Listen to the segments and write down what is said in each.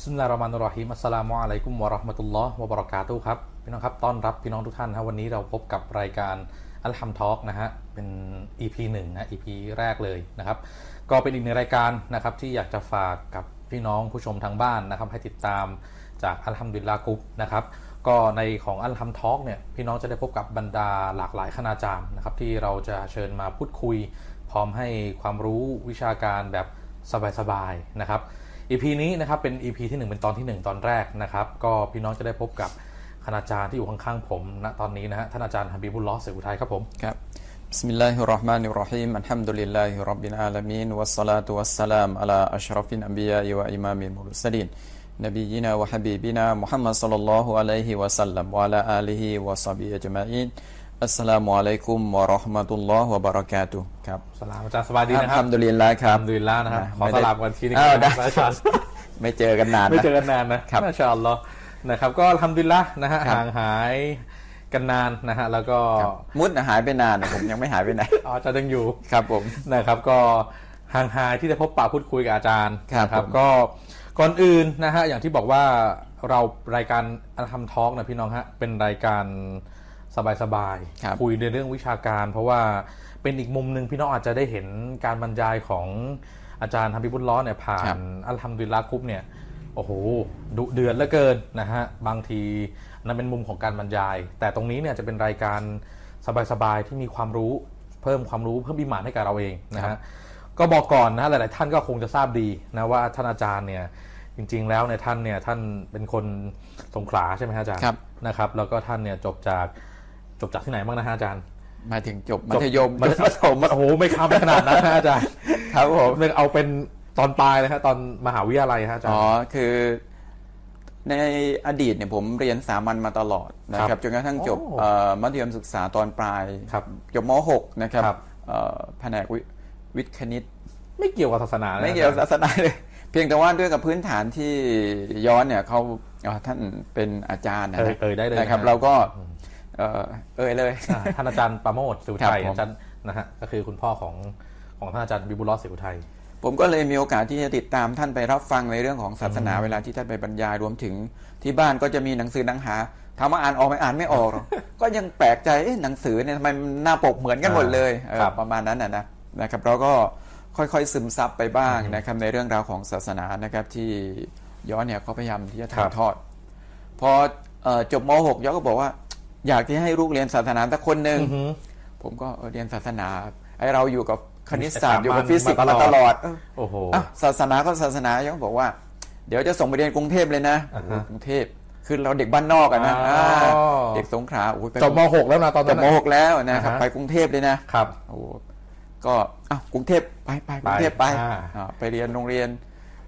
บิสมิลลาฮิรเราะห์มานิรเราะฮีมอัสสลามุอะลัยกุมวะเราะห์มะตุลลอฮ์วะบะเราะกาตุฮ์ครับพี่น้องครับต้อนรับพี่น้องทุกท่านครับวันนี้เราพบกับรายการอัลฮัมทอล์กนะฮะเป็น EP 1นะ EP แรกเลยนะครับก็เป็นอีกหนึ่งรายการนะครับที่อยากจะฝากกับพี่น้องผู้ชมทางบ้านนะครับให้ติดตามจากอัลฮัมดุลิลลาห์กรุ๊ปนะครับก็ในของอัลฮัมทอล์กเนี่ยพี่น้องจะได้พบกับบรรดาหลากหลายคณาจารย์นะครับที่เราจะเชิญมาพูดคุยพร้อมให้ความรู้วิชาการแบบสบายๆนะครับEP นี้นะครับเป็น EP ที่1เป็นตอนที่1ตอนแรกนะครับก็พี่น้องจะได้พบกับคณาจารย์ที่อยู่ข้างๆผมณตอนนี้นะฮะท่านอาจารย์ฮะบีบุลลอฮ์ เสกอุทัยครับผมครับบิสมิลลาฮิรเราะห์มานิรเราะฮีมอัลฮัมดุลิลลาฮิร็อบบิลอาลามีนวัสศอลาตุวัสสลามอะลาอัชรอฟิลอันบิยาอิวะอิมามิลมุรสลีนนบียินาวะฮะบีบินามุฮัมมัดศ็อลลัลลอฮุอะลัยฮิวะซัลลัมวะอะลาอาลิฮิวะศอฮบิฮิอัจมะอีนอัสสลามุอะลัยกุมวะเราะห์มะตุลลอฮ์วะบะเราะกาตุฮ์ครับสลามอาจารย์สบายดีนะครับอัลฮัมดุลิลลาห์ครับอัลฮัมดุลิลลาห์นะครับขอสลามกันทีนึงได้อาจารย์ไม่เจอกันนานนะครับมาชาอัลลอฮ์นะครับก็อัลฮัมดุลิลละห์นะฮะห่างหายกันนานนะฮะแล้วก็มุดหายไปนานผมยังไม่หายไปไหนอ๋ออาจารย์ยังอยู่ครับผมนะครับก็ห่างหายที่จะพบปะพูดคุยกับอาจารย์นะครับก็ก่อนอื่นนะฮะอย่างที่บอกว่าเรารายการอัลฮัมทอล์กนะพี่น้องฮะเป็นรายการสบายๆคุยในเรื่องวิชาการเพราะว่าเป็นอีกมุมนึงพี่น้องอาจจะได้เห็นการบรรยายของอาจารย์ฮะบีบุลลอฮ์เนี่ยผ่านอัลฮัมดุลิลละห์กรุ๊ปเนี่ยโอ้โหดุเดือดเหลือเกินนะฮะบางทีนั่นเป็นมุมของการบรรยายแต่ตรงนี้เนี่ยจะเป็นรายการสบายๆที่มีความรู้เพิ่มความรู้เพิ่มอิหม่านให้กับเราเองนะฮะก็บอกก่อนนะหลายๆท่านก็คงจะทราบดีนะว่าท่านอาจารย์เนี่ยจริงๆแล้วเนี่ยท่านเป็นคนสงขลาใช่ไหมฮะอาจารย์นะครับแล้วก็ท่านเนี่ยจบจากที่ไหนบ้างนะฮะอาจารย์มาถึงจบมัธยมมัธยมโอ้โหไม่ข้ามไปขนาดนั้นนะอาจารย์ครับผมเอาเป็นตอนปลายเลยฮะตอนมหาวิทยาลัยฮะอาจารย์อ๋อคือในอดีตเนี่ยผมเรียนสามัญมาตลอดนะครับจนกระทั่งจบมัธยมศึกษาตอนปลายจบม.6 นะครับแผนกวิทย์คณิตไม่เกี่ยวกับศาสนาไม่เกี่ยวกับศาสนาเลยเพียงแต่ว่าด้วยกับพื้นฐานที่ย้อนเนี่ยเขาท่านเป็นอาจารย์ได้เลยนะครับเราก็เลยท่านอาจารย์ปราโมทย์ ศิวไทยอาจารย์นะฮะก็คือคุณพ่อของท่านอาจารย์บิบุลลอฮ์ ศิวไทยผมก็เลยมีโอกาสที่จะติดตามท่านไปรับฟังในเรื่องของศาสนาเวลาที่ท่านไปบรรยายรวมถึงที่บ้านก็จะมีหนังสือหนังหาถามว่าอ่านออกไหมอ่านไม่ออกก็ยังแปลกใจหนังสือเนี่ยทำไมหน้าปกเหมือนกันหมดเลยประมาณนั้นนะครับเราก็ค่อยๆซึมซับไปบ้างนะครับในเรื่องราวของศาสนานะครับที่ย้อนเนี่ยเขาพยายามที่จะถ่ายทอดพอจบม.6 ย้อนก็บอกว่าอยากที่ให้ลูกเรียนศาสนาสักคนหนึ่งผมก็เรียนศาสนาไอเราอยู่กับคณิตศาสตร์อยู่กับฟิสิกส์มาตลอดโอ้โหศาสนาก็ศาสนาย้อนบอกว่าเดี๋ยวจะส่งไปเรียนกรุงเทพเลยนะกรุงเทพคือเราเด็กบ้านนอกนะเด็กสงขลาจบม.6 แล้วนะตอนนั้นจบม.6 แล้วนะครับไปกรุงเทพเลยนะครับโอ้ก็กรุงเทพไปกรุงเทพไปเรียนโรงเรียน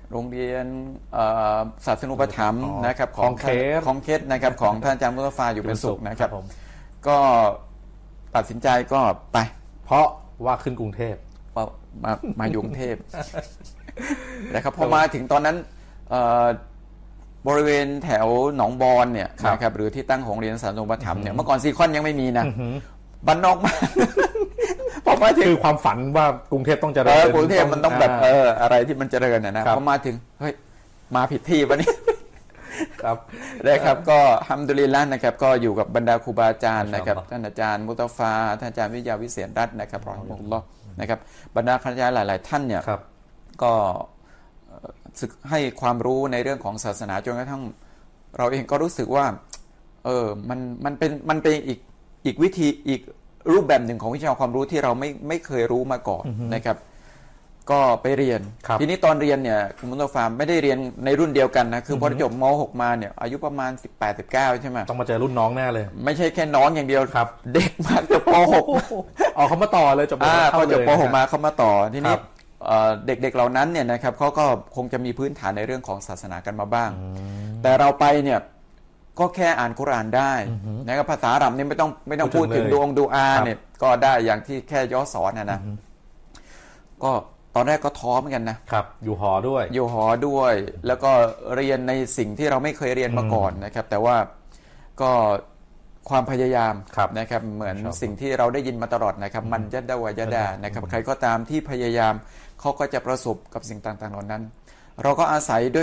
ศาสนูปถัมภ์นะครับของเคสนะครับของท่านอาจารย์มุตฟาอยู่เป็นสุขนะครับก็ตัดสินใจก็ไปเพราะว่าขึ้นกรุงเทพมาอยู่กรุงเทพนะครับพอมาถึงตอนนั้นบริเวณแถวหนองบอนเนี่ยนะครับหรือที่ตั้งของเรียนศาสนูปถัมภ์เนี่ยเมื่อก่อนซีคอนยังไม่มีนะบ้านนอกมากพอมาถึงคือความฝันว่ากรุงเทพต้องเจริญกรุงเทพมันต้องแบบอะไรที่มันเจริญนะพอมาถึงเฮ้ยมาผิดที่วะนี่ครับนะครับก็ฮัมดุลิลละห์นะครับก็อยู่กับบรรดาครูบาอาจารย์นะครับท่านอาจารย์มุตฟาท่านอาจารย์วิทยาวิเศษรัตน์นะครับรอฮิมะฮุลลอฮ์นะครับบรรดาคณาจารย์หลายๆท่านเนี่ยก็ศึกให้ความรู้ในเรื่องของศาสนาจนกระทั่งเราเองก็รู้สึกว่ามันเป็นอีกวิธีอีกรูปแบบหนึ่งของวิชาความรู้ที่เราไม่เคยรู้มาก่อนนะครับก็ไปเรียนทีนี้ตอนเรียนเนี่ยคุณมุตฟาไม่ได้เรียนในรุ่นเดียวกันนะคือพอจบม.6 มาเนี่ยอายุประมาณ 18-19 ใช่ไหมต้องมาเจอรุ่นน้องแน่เลยไม่ใช่แค่น้องอย่างเดียวครับเด็กมากจบป.6 เขามาต่อเลยจบพอจบป.6 มาเขามาต่อทีนี้เด็กๆเหล่านั้นเนี่ยนะครับเขาก็คงจะมีพื้นฐานในเรื่องของศาสนากันมาบ้างแต่เราไปเนี่ยก็แค่อ่านกุรอานได้นะครับภาษาอาหรับนี่ไม่ต้องพูดถึงดูอาเนี่ยก็ได้อย่างที่แค่ย่อสอนนะก็ตอนแรกก็ท้อเหมือนกันนะครับอยู่หอด้วยแล้วก็เรียนในสิ่งที่เราไม่เคยเรียนมาก่อนนะครับแต่ว่าก็ความพยายามนะครับเหมือนสิ่งที่เราได้ยินมาตลอดนะครับมันยัดดาวยัดดานะครับใครก็ตามที่พยายามเขาก็จะประสบกับสิ่งต่างๆเหล่านั้นเราก็อาศัยด้วยกับ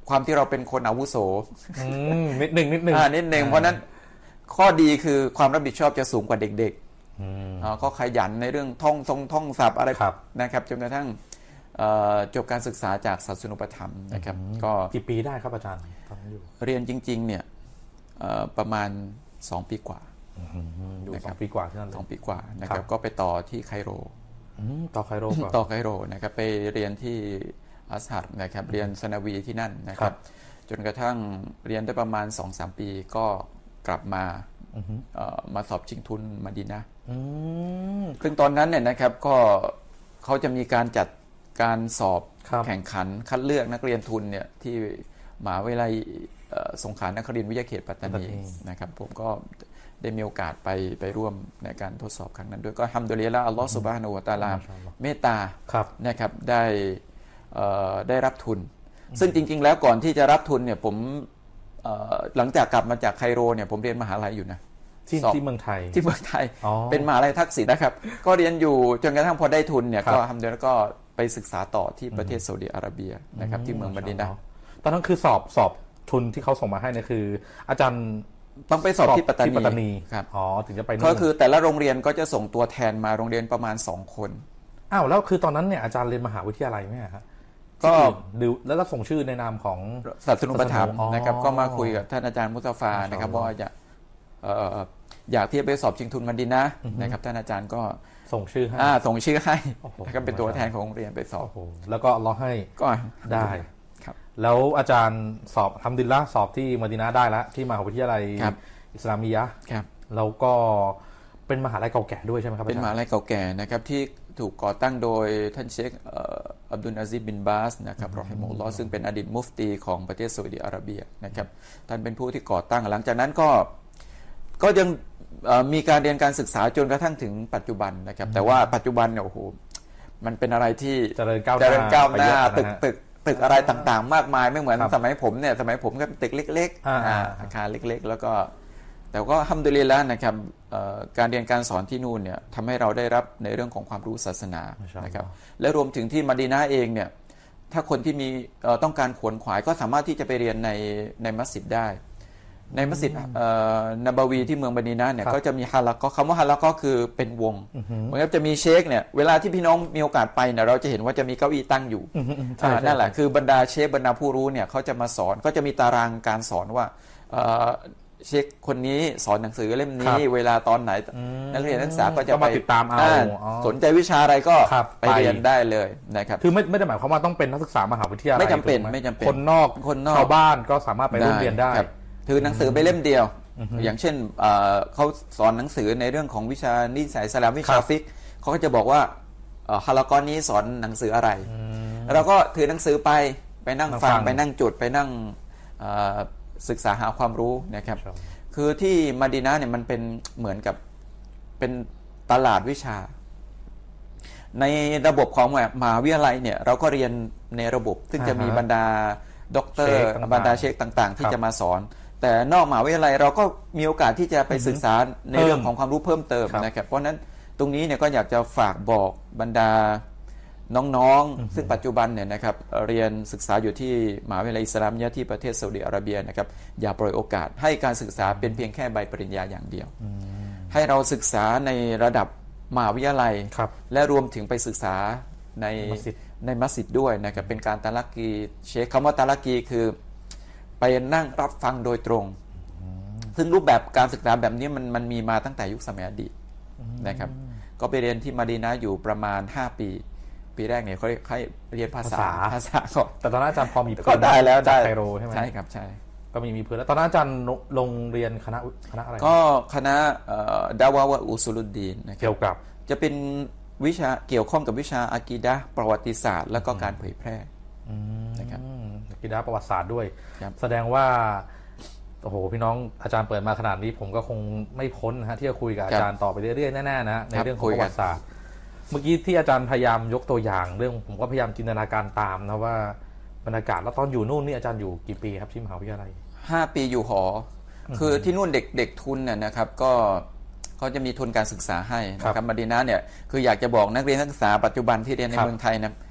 ความที่เราเป็นคนอาวุโสนิดหนึ่งนิดหนึ่งเพราะนั้นข้อดีคือความรับผิดชอบจะสูงกว่าเด็กๆก็ขยันในเรื่องท่องศัพท์อะไรนะครับจนกระทั่งจบการศึกษาจากศาสนูปถัมภ์นะครับก็กี่ปีได้ครับอาจารย์เรียนจริงๆเนี่ยประมาณ2 ปีกว่าอยู่2 ปีกว่าที่นั่นเลย 2 ปีกว่านะครับก็ไปต่อที่ไคโรต่อไคโรนะครับไปเรียนที่อัสฮัดนะครับเรียนสนาวีที่นั่นนะครับจนกระทั่งเรียนได้ประมาณ 2-3 ปีก็กลับมาสอบชิงทุนมะดีนะห์ซึ่งตอนนั้นเนี่ยนะครับก็เขาจะมีการจัดการสอบแข่งขันคัดเลือกนักเรียนทุนเนี่ยที่มหาวิทยาลัยสงขลานครินทร์วิทยาเขตปัตตานีนะครับผมก็ได้มีโอกาสไปร่วมในการทดสอบครั้งนั้นด้วยก็ฮัมดุลิลละห์อัลลอฮฺซุบฮานะฮูวะตะอาลาเมตตานะครับได้รับทุนซึ่งจริงๆแล้วก่อนที่จะรับทุนเนี่ยผมหลังจากกลับมาจากไคโรเนี่ยผมเรียนมหาลัยอยู่นะที่เมืองไทยเป็นมหาลัยทักษิณนะครับก็เรียนอยู่จนกระทั่งพอได้ทุนเนี่ยก็ทำเดือนก็ไปศึกษาต่อที่ประเทศซาอุดิอาระเบียนะครับที่เมืองมะดีนะห์ตอนนั้นคือสอบทุนที่เขาส่งมาให้เนี่ยคืออาจารย์ต้องไปสอบที่ปัตตานีครับถึงจะไปก็คือแต่ละโรงเรียนก็จะส่งตัวแทนมาโรงเรียนประมาณ2 คนแล้วคือตอนนั้นเนี่ยอาจารย์เรียนมหาวิทยาลัยไหมครับก็แล้วส่งชื่อในนามของศาสนูปถัมภ์นะครับก็มาคุยกับท่านอาจารย์มุตฟานะครับว่าอยากที่จะไปสอบชิงทุนมะดีนะห์นะครับท่านอาจารย์ก็ส่งชื่อให้แล้วก็เป็นตัวแทนของโรงเรียนไปสอบแล้วก็รอให้ก็ได้แล้วอาจารย์สอบทำดินละสอบที่มะดีนะห์ได้แล้วที่มหาวิทยาลัยอิสลามียะห์แล้วก็เป็นมหาลัยเก่าแก่ด้วยใช่ไหมครับเป็นมหาลัยเก่าแก่นะครับที่ถูกก่อตั้งโดยท่านเชคอับดุลอาซิซบินบาสนะครับรอฮิมะฮุลลอฮ์ซึ่งเป็นอดีตมุฟตีของประเทศซาอุดิอาระเบียนะครับท่านเป็นผู้ที่ก่อตั้งหลังจากนั้นก็ยังมีการเรียนการศึกษาจนกระทั่งถึงปัจจุบันนะครับแต่ว่าปัจจุบันเนี่ยโอ้โหมันเป็นอะไรที่เจริญก้าวหน้าตึกอะไรต่างๆมากมายไม่เหมือนสมัยผมก็ตึกเล็กๆอาคารเล็กๆแล้วก็แต่ก็ฮัมดุลิลละห์นะครับการเรียนการสอนที่นู่นเนี่ยทำให้เราได้รับในเรื่องของความรู้ศาสนานะครับและรวมถึงที่มะดีนะห์เองเนี่ยถ้าคนที่มีต้องการขวนขวายก็สามารถที่จะไปเรียนในมัสยิดได้ในมัสยิดนบวีที่เมืองมะดีนะห์เนี่ยก็จะมีฮาละกอคำว่าฮาละกอคือเป็นวงเหมือนกับจะมีเชคเนี่ยเวลาที่พี่น้องมีโอกาสไปเนี่ยเราจะเห็นว่าจะมีเก้าอี้ตั้งอยู่นั่นแหละคือบรรดาเชคบรรดาผู้รู้เนี่ยเขาจะมาสอนก็จะมีตารางการสอนว่าเชคคนนี้สอนหนังสือเล่มนี้เวลาตอนไหนนักเรียนนักศึกษาก็จะไปติดตามสนใจวิชาอะไรก็ไปเรียนได้เลยนะครับคือไม่ได้หมายความว่าต้องเป็นนักศึกษามหาวิทยาลัยไม่จำเป็นคนนอกชาวบ้านก็สามารถไปร่วมเรียนได้ถือหนังสือไปเล่มเดียวอย่างเช่นเขาสอนหนังสือในเรื่องของวิชานิสัยอิสลามวิชาฟิกเขาก็จะบอกว่าฮาละกอนี้สอนหนังสืออะไรเราก็ถือหนังสือไปนั่งฟังไปนั่งจดไปนั่งศึกษาหาความรู้นะครับคือที่มะดีนะห์เนี่ยมันเป็นเหมือนกับเป็นตลาดวิชาในระบบของมหาวิทยาลัยเนี่ยเราก็เรียนในระบบซึ่งจะมีบรรดาด็อกเตอร์บรรดาเชคต่างๆที่จะมาสอนแต่นอกมหาวิทยาลัยเราก็มีโอกาสที่จะไปศึกษาในเรื่องของความรู้เพิ่มเติมนะครับเพราะนั้นตรงนี้เนี่ยก็อยากจะฝากบอกบรรดาน้องๆซึ่งปัจจุบันเนี่ยนะครับเรียนศึกษาอยู่ที่มหาวิทยาลัยอิสลามยะห์ที่ประเทศซาอุดิอาระเบียนะครับอย่าปล่อยโอกาสให้การศึกษาเป็นเพียงแค่ใบปริญญาอย่างเดียวให้เราศึกษาในระดับมหาวิทยาลัยและรวมถึงไปศึกษาในมัสยิดด้วยนะครับเป็นการตะลักกีเชคคำว่าตะลักกีคือไปนั่งรับฟังโดยตรงซึ่งรูปแบบการศึกษาแบบนี้มันมีมาตั้งแต่ยุคสมัยอดีตนะครับก็ไปเรียนที่มะดีนะห์อยู่ประมาณ5 ปีแรกเนี่ยเขาเรียนภาษาก่อนแต่ตอนนั้นอาจารย์พอมีก็ได้แล้วได้ไคโรใช่ไหมใช่ครับใช่ก็มีพื้นแล้วตอนนั้นอาจารย์ลงเรียนคณะอะไรก็คณะดาวะอุซูลุดดีนนะครับเกี่ยวกับจะเป็นวิชาเกี่ยวข้องกับวิชาอากีดะห์ประวัติศาสตร์แล้วก็การเผยแพร่นะครับอากีดะห์ประวัติศาสตร์ด้วยแสดงว่าโอ้โหพี่น้องอาจารย์เปิดมาขนาดนี้ผมก็คงไม่พ้นนะฮะที่จะคุยกับอาจารย์ต่อไปเรื่อยๆแน่ๆนะในเรื่องของประวัติศาสตร์เมื่อกี้ที่อาจารย์พยายามยกตัวอย่างเรื่องผมก็พยายามจินตนาการตามนะว่าบรรยากาศแล้วตอนอยู่นู่นนี่อาจารย์อยู่กี่ปีครับที่มหาวิทยาลัย 5 ปีอยู่หอคือที่นู่นเด็กทุนเนี่ยนะครับก็เขาจะมีทุนการศึกษาให้นะครับมะดีนะห์เนี่ยคืออยากจะบอกนักเรียนนักศึกษาปัจจุบันที่เรียนในเมืองไทยนะ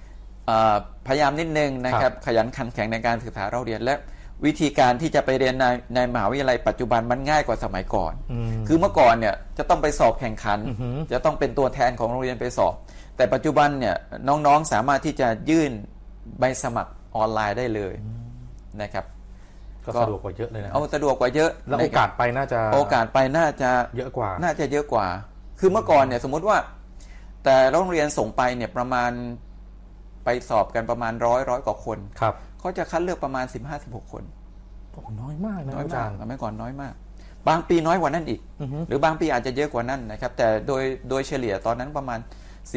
พยายามนิดนึงนะครับขยันขันแข็งในการศึกษาเราเรียนและวิธีการที่จะไปเรียนในมหาวิทยาลัยปัจจุบันมันง่ายกว่าสมัยก่อนคือเมื่อก่อนเนี่ยจะต้องไปสอบแข่งขันจะต้องเป็นตัวแทนของโรงเรียนไปสอบแต่ปัจจุบันเนี่ยน้องๆสามารถที่จะยื่นใบสมัครออนไลน์ได้เลยนะครับก็สะดวกกว่าเยอะเลยนะสะดวกกว่าเยอะแล้วโอกาสไปน่าจะเยอะกว่าคือเมื่อก่อนเนี่ยสมมติว่าแต่โรงเรียนส่งไปเนี่ยประมาณไปสอบกันประมาณร้อยกว่าคนครับเขาจะคัดเลือกประมาณ 15-16 คนโอ้น้อยมากนะอาจารย์เมื่อก่อนน้อยมากบางปีน้อยกว่านั้นอีกหรือบางปีอาจจะเยอะกว่านั้นนะครับแต่โดยเฉลี่ยตอนนั้นประมาณ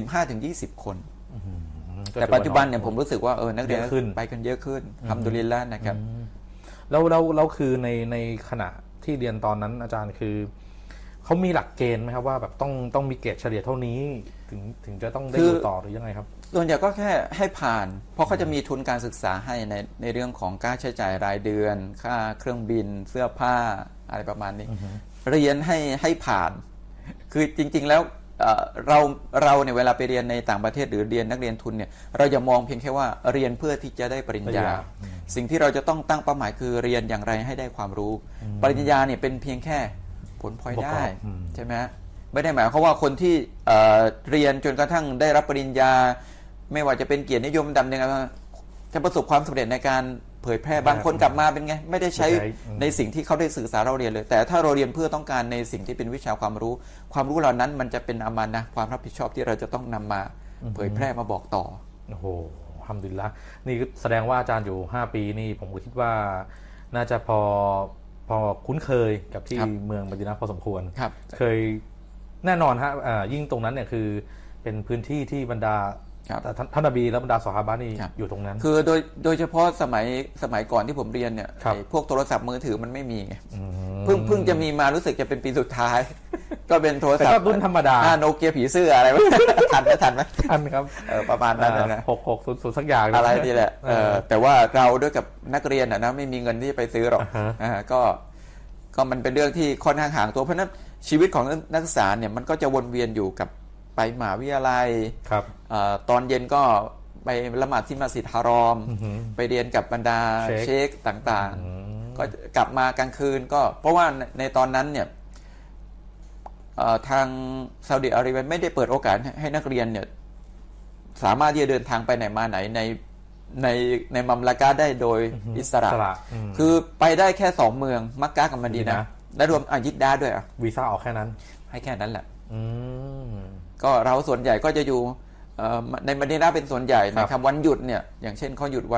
15-20 คนแต่ปัจจุบันเนี่ยผมรู้สึกว่านักเรียนไปกันเยอะขึ้นอัลฮัมดุลิลละห์นะครับแล้วคือในขณะที่เรียนตอนนั้นอาจารย์คือเขามีหลักเกณฑ์ไหมครับว่าแบบต้องมีเกรดเฉลี่ยเท่านี้ถึงจะต้องได้อยู่ต่อหรือยังไงครับส่วนใหญ่ก็แค่ให้ผ่านเพราะเขาจะมีทุนการศึกษาให้ในเรื่องของค่าใช้จ่ายรายเดือนค่าเครื่องบินเสื้อผ้าอะไรประมาณนี้เรียนให้ผ่านคือจริงๆแล้วเราเนี่ยเวลาไปเรียนในต่างประเทศหรือเรียนนักเรียนทุนเนี่ยเราอย่ามองเพียงแค่ว่าเรียนเพื่อที่จะได้ปริญญาสิ่งที่เราจะต้องตั้งเป้าหมายคือเรียนอย่างไรให้ได้ความรู้ปริญญาเนี่ยเป็นเพียงแค่ผลพลอยได้ใช่ไหมไม่ได้หมายความว่าคนที่เรียนจนกระทั่งได้รับปริญญาไม่ว่าจะเป็นเกียรตินิยมดำหนึ่งจะประสบความสำเร็จในการเผยแพร่บางคนกลับมาเป็นไงไม่ได้ใช้ในสิ่งที่เขาได้ศึกษาเราเรียนเลยแต่ถ้าเราเรียนเพื่อต้องการในสิ่งที่เป็นวิชาความรู้เหล่านั้นมันจะเป็นอามานะห์ความรับผิดชอบที่เราจะต้องนำมาเผยแพร่มาบอกต่อโอ้โหอัลฮัมดุลิลละห์นี่แสดงว่าอาจารย์อยู่5ปีนี่ผมก็คิดว่าน่าจะพอคุ้นเคยกับที่เมืองมะดีนะห์พอสมควรเคยแน่นอนฮะยิ่งตรงนั้นเนี่ยคือเป็นพื้นที่ที่บรรดาท่านนบีและบรรดาซอฮาบะห์นี่อยู่ตรงนั้นคือโดยเฉพาะสมัยก่อนที่ผมเรียนเนี่ยพวกโทรศัพท์มือถือมันไม่มีไงเพิ่งจะมีมารู้สึกจะเป็นปีสุดท้ายก็เป็นโทรศัพท์รุ่นธรรมดาโนเกียผีเสื้ออะไรทันไหมทันครับประมาณนั้นนะ 6600สักอย่างอะไรนี่แหละแต่ว่าเราด้วยกับนักเรียนนะไม่มีเงินที่ไปซื้อหรอกก็มันเป็นเรื่องที่ค่อนข้างห่างตัวเพราะนั้นชีวิตของนักศึกษาเนี่ยมันก็จะวนเวียนอยู่กับไปมหาวิทยาลัยตอนเย็นก็ไปละหมาดที่มัสยิดฮารอมไปเรียนกับบรรดาเชคต่างๆก็กลับมากลางคืนก็เพราะว่าในตอนนั้นเนี่ยทางซาอุดิอาระเบียไม่ได้เปิดโอกาสให้นักเรียนเนี่ยสามารถที่จะเดินทางไปไหนมาไหนในมัมลากะได้โดยอิสระคือไปได้แค่2เมืองมักกะกับมะดีนะห์และรวมยิดดาห์ด้วยวีซ่าออกแค่นั้นให้แค่นั้นแหละก็เราส่วนใหญ่ก็จะอยู่ในมะดีนะห์เป็นส่วนใหญ่นะครับวันหยุดเนี่ยอย่างเช่นเขาหยุด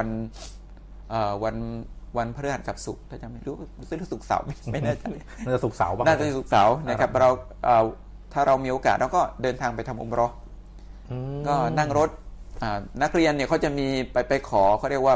วันพฤหัสกับศุกร์ถ้าจำไม่รู้ซื้อศุกร์เสาร์ไม่แน่ใจน่าจะศุกร์เสาร์น่าจะศุกร์เสาร์นะครับเราถ้าเรามีโอกาสเราก็เดินทางไปทำอุมเราะห์ก็นั่งรถนักเรียนเนี่ยเขาจะมีไปขอเขาเรียกว่า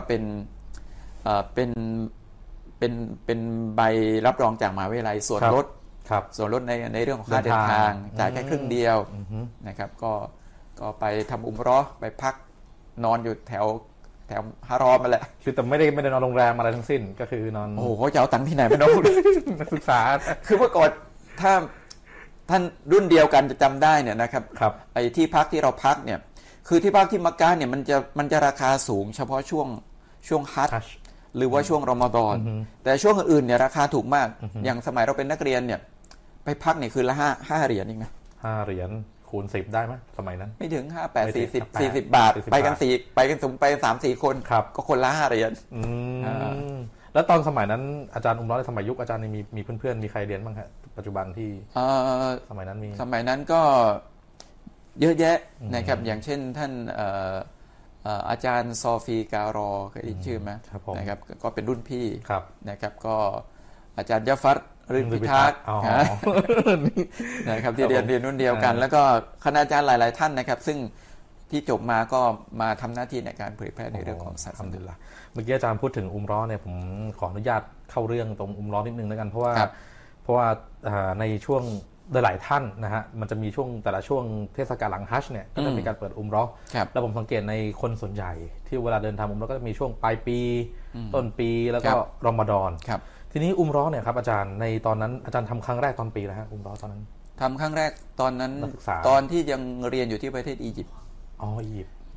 เป็นใบรับรองจากมหาวิทยาลัยส่วนลดในเรื่องของค่าเดินทางจ่ายแค่ครึ่งเดียวนะครับก็ไปทำอุมเราะห์ไปพักนอนอยู่แถวฮารอมมาแหละคือแต่ไม่ได้นอนโรงแรมอะไรทั้งสิ้นก็คือนอนโอ้โหเขาจะเอาตังค์ที่ไหนไปนอนนักศึกษาคือเมื่อก่อนถ้าท่านรุ่นเดียวกันจะจำได้เนี่ยนะครับไอ้ที่พักที่เราพักเนี่ยคือที่พักที่มักกะเนี่ยมันจะราคาสูงเฉพาะช่วงฮัจญ์หรือว่าช่วงรอมฎอนแต่ช่วงอื่นๆเนี่ยราคาถูกมากอย่างสมัยเราเป็นนักเรียนเนี่ยไปพักเนี่ยคือละ5เหรียญเองนะ 5เหรียญคูณ10ได้ไหมสมัยนั้นไม่ถึง5 8 40บาทไปกัน3-4 คนก็คนละ5เหรียญแล้วตอนสมัยนั้นอาจารย์อุมเราะห์สมัยยุคอาจารย์มีเพื่อนๆมีใครเรียนบ้างครับปัจจุบันที่สมัยนั้นก็เยอะแยะนะครับอย่างเช่นท่านอาจารย์ซอฟีการอเคยได้ชื่อไหมนะครับก็เป็นรุ่นพี่นะครับก็อาจารย์ยะฟัรรื่นพิทักษ์นะครับที่เรียนรุ่นเดียวกันแล้วก็คณาจารย์หลายๆท่านนะครับซึ่งที่จบมาก็มาทำหน้าที่ในการเผยแพร่ในเรื่องของศาสนาเมื่อกี้อาจารย์พูดถึงอุมเราะห์เนี่ยผมขออนุญาตเข้าเรื่องตรงอุมเราะห์นิดนึงแล้วกันเพราะว่าในช่วงหลายท่านนะฮะมันจะมีช่วงแต่ละช่วงเทศกาลหลังฮัจญ์เนี่ยก็จะมีการเปิดอุมเราะห์แล้วผมสังเกตในคนส่วนใหญ่ที่เวลาเดินทางอุมเราะห์ก็จะมีช่วงปลายปีต้นปีแล้วก็รอมฎอนทีนี้อุมเราะห์เนี่ยครับอาจารย์ในตอนนั้นอาจารย์ทำครั้งแรกตอนปีแล้วฮะอุมเราะห์ตอนนั้นทำครั้งแรกตอนนั้นตอนที่ยังเรียนอยู่ที่ประเทศอียิปต์อียิปต์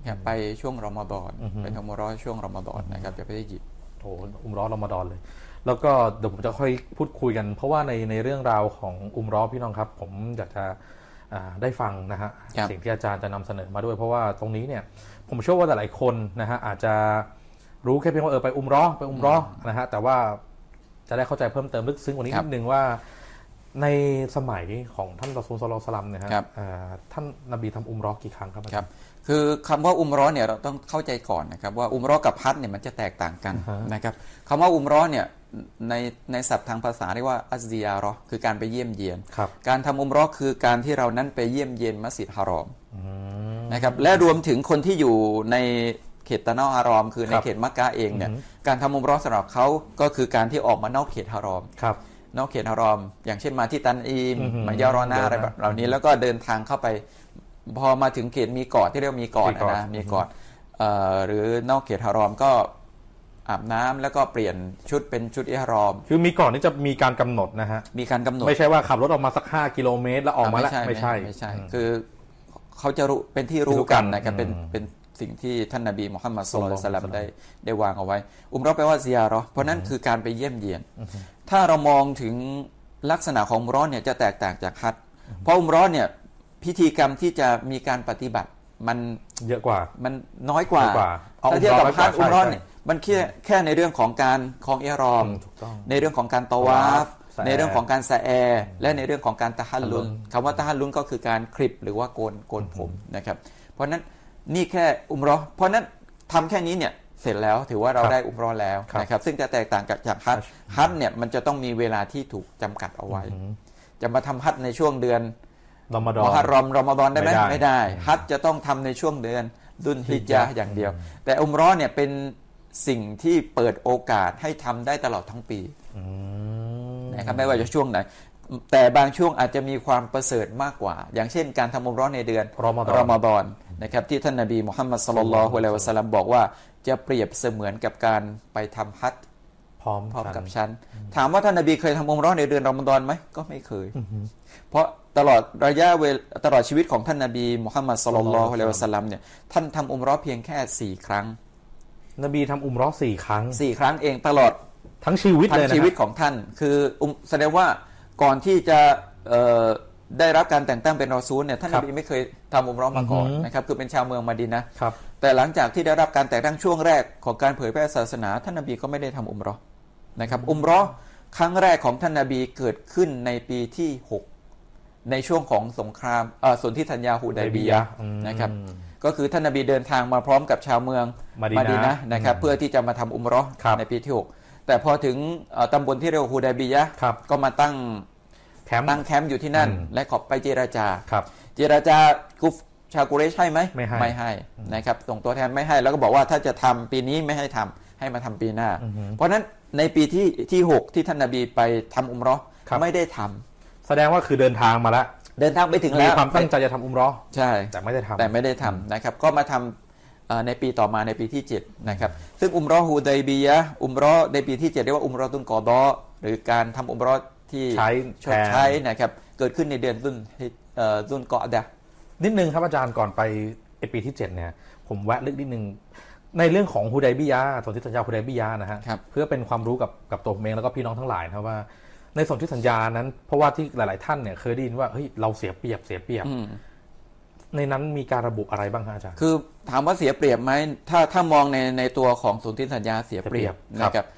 ไปช่วงรอมฎอนไปทำอุมเราะห์ช่วงรอมฎอนนะครับจากประเทศอียิปต์โอ้อุมเราะห์รอมฎอนเลยแล้วก็เดี๋ยวผมจะค่อยพูดคุยกันเพราะว่าในเรื่องราวของอุมเราะห์พี่น้องครับผมอยากจะได้ฟังนะฮะสิ่งที่อาจารย์จะนำเสนอมาด้วยเพราะว่าตรงนี้เนี่ยผมเชื่อว่าหลายคนนะฮะอาจจะรู้แค่เพียงว่าไปอุมเราะห์นะฮะแต่ว่าจะได้เข้าใจเพิ่มเติมลึกซึ้งกว่านี้นิดนึงว่าในสมัยของท่านรอซูล ศ็อลลัลลอฮุอะลัยฮิวะซัลลัมเนี่ยครับท่านนบีทำอุมเราะห์กี่ครั้งครับคือคำว่าอุมเราะห์เนี่ยเราต้องเข้าใจก่อนนะครับว่าอุมเราะห์กับฮัจญ์เนี่ยมันจะแตกต่างกันนะครับคำว่าอุมเราะห์เนี่ยในศัพท์ทางภาษาเรียกว่าอัซซิยาเราะห์คือการไปเยี่ยมเยียนการทำอุมเราะห์คือการที่เรานั้นไปเยี่ยมเยียนมัสยิดฮารอมนะครับและรวมถึงคนที่อยู่ในเขตตะนอฮารอมคือในเขตมักกะฮ์เองเนี่ยการทำอุมเราะห์สำหรับเขาก็คือการที่ออกมานอกเขตฮารอมนอกเขตฮารอมอย่างเช่นมาที่ตันอีมมายารอนาอะไรแบบเหล่านี้แล้วก็เดินทางเข้าไปพอมาถึงเขตมีเกาะที่เรียกมีเกาะนะมีเกาะหรือนอกเขตฮารอมก็อาบน้ำแล้วก็เปลี่ยนชุดเป็นชุดอิหรอมคือมีก่อนที่จะมีการกำหนดนะฮะมีการกำหนดไม่ใช่ว่าขับรถออกมาสัก5 กิโลเมตรแล้วออกมาแล้วไม่ใช่คือเขาจะรู้เป็นที่รู้กันนะครับเป็นสิ่งที่ท่านนบีมุฮัมมัด ศ็อลลัลลอฮุอะลัยฮิวะซัลลัมได้วางเอาไว้อุมเราะห์แปลว่าซิยาเราะห์เพราะนั้นคือการไปเยี่ยมเยียนถ้าเรามองถึงลักษณะของอุมเราะห์เนี่ยจะแตกต่างจากฮัจญ์เพราะอุมเราะห์เนี่ยพิธีกรรมที่จะมีการปฏิบัติมันเยอะกว่ามันน้อยกว่าถ้าเทียบกับฮัจญ์อุมเราะห์เนี่ยมันแค่ในเรื่องของการคลองอิหรอมในเรื่องของการตะวาฟในเรื่องของการซะแอและในเรื่องของการตะฮัลลุลคำว่าตะฮัลลุลก็คือการคลิปหรือว่าโกนผมนะครับเพราะนั้นนี่แค่อุมเราะห์เพราะนั้นทำแค่นี้เนี่ยเสร็จแล้วถือว่าเราได้อุมเราะห์แล้วนะครับซึ่งจะแตกต่างจากฮัจญ์เนี่ยมันจะต้องมีเวลาที่ถูกจำกัดเอาไว้จะมาทำฮัจญ์ในช่วงเดือนรอมฎอนได้ไหมไม่ได้ฮัจญ์จะต้องทำในช่วงเดือนดุลฮิจญะห์อย่างเดียวแต่อุมเราะห์เนี่ยเป็นสิ่งที่เปิดโอกาสให้ทำได้ตลอดทั้งปีนะครับไม่ว่าจะช่วงไหนแต่บางช่วงอาจจะมีความประเสริฐมากกว่าอย่างเช่นการทำอุมเราะห์ในเดือนรอมฎอนนะครับที่ท่านนบีมุฮัมมัด ศ็อลลัลลอฮุอะลัยฮิวะซัลลัมบอกว่าจะเปรียบเสมือนกับการไปทำฮัจญ์พร้อมกับฉันถามว่าท่านนบีเคยทำอุมเราะห์ในเดือนรอมฎอนไหมก็ไม่เคยเพราะตลอดชีวิตของท่านนบีมุฮัมมัด ศ็อลลัลลอฮุอะลัยฮิวะซัลลัมเนี่ยท่านทำอุมเราะห์เพียงแค่4 ครั้งนบีทำอุมเราะห์4 ครั้งเองตลอดทั้งชีวิตเลยนะชีวิตของท่านคือแสดงว่าก่อนที่จะได้รับการแต่งตั้งเป็นรอซูลเนี่ยท่านนบีไม่เคยทำอุมเราะห์มาก่อนนะครับคือเป็นชาวเมืองมะดีนะห์แต่หลังจากที่ได้รับการแต่งตั้งช่วงแรกของการเผยแพร่ศาสนาท่านนบีก็ไม่ได้ทำอุมเราะห์นะครับอุมเราะห์ครั้งแรกของท่านนบีเกิดขึ้นในปีที่6ในช่วงของสงครามสนธิสัญญาฮุดัยบียะห์นะครับก็คือท่านนบีเดินทางมาพร้อมกับชาวเมืองมะดีนะห์นะครับเพื่อที่จะมาทำอุมเราะห์ในปีที่6แต่พอถึงตำบลที่เรียกว่าฮุดัยบียะห์ก็มาตั้งแคมป์อยู่ที่นั่นและขอไปเจรจาชาวกุเรชให้ไหมไม่ให้นะครับส่งตัวแทนไม่ให้แล้วก็บอกว่าถ้าจะทำปีนี้ไม่ให้ทำให้มาทำปีหน้าเพราะนั้นในปีที่6ที่ท่านนบีไปทำอุมเราะห์ไม่ได้ทำแสดงว่าคือเดินทางมาแล้วเดินทางไปถึงแล้วมีความตั้งใจจะทำอุมเราะห์ใช่แต่ไม่ได้ทำนะครับก็มาทำในปีต่อมาในปีที่7นะครับซึ่งอุมเราะห์ฮุดัยบียะห์อุมเราะห์ในปีที่7เรียกว่าอุมเราะห์ตุนกอฎอหรือการทำอุมเราะห์ที่ใช้นะครับเกิดขึ้นในเดือนซุลกออดะห์นิดนึงครับอาจารย์ก่อนไปปีที่7เนี่ยผมแวะลึกนิดนึงในเรื่องของฮุดัยบียะห์สนธิสัญญาฮุดัยบียะห์นะฮะเพื่อเป็นความรู้กับตัวผมเองแล้วก็พี่น้องทั้งหลายนะว่าในสนธิสัญญานั้นเพราะว่าที่หลายๆท่านเนี่ยเคยได้ยินว่าเฮ้ยเราเสียเปรียบในนั้นมีการระบุอะไรบ้างครับอาจารย์คือถามว่าเสียเปรียบไหมถ้ามองในตัวของสนธิสัญญาเสียเปรียบนะครับ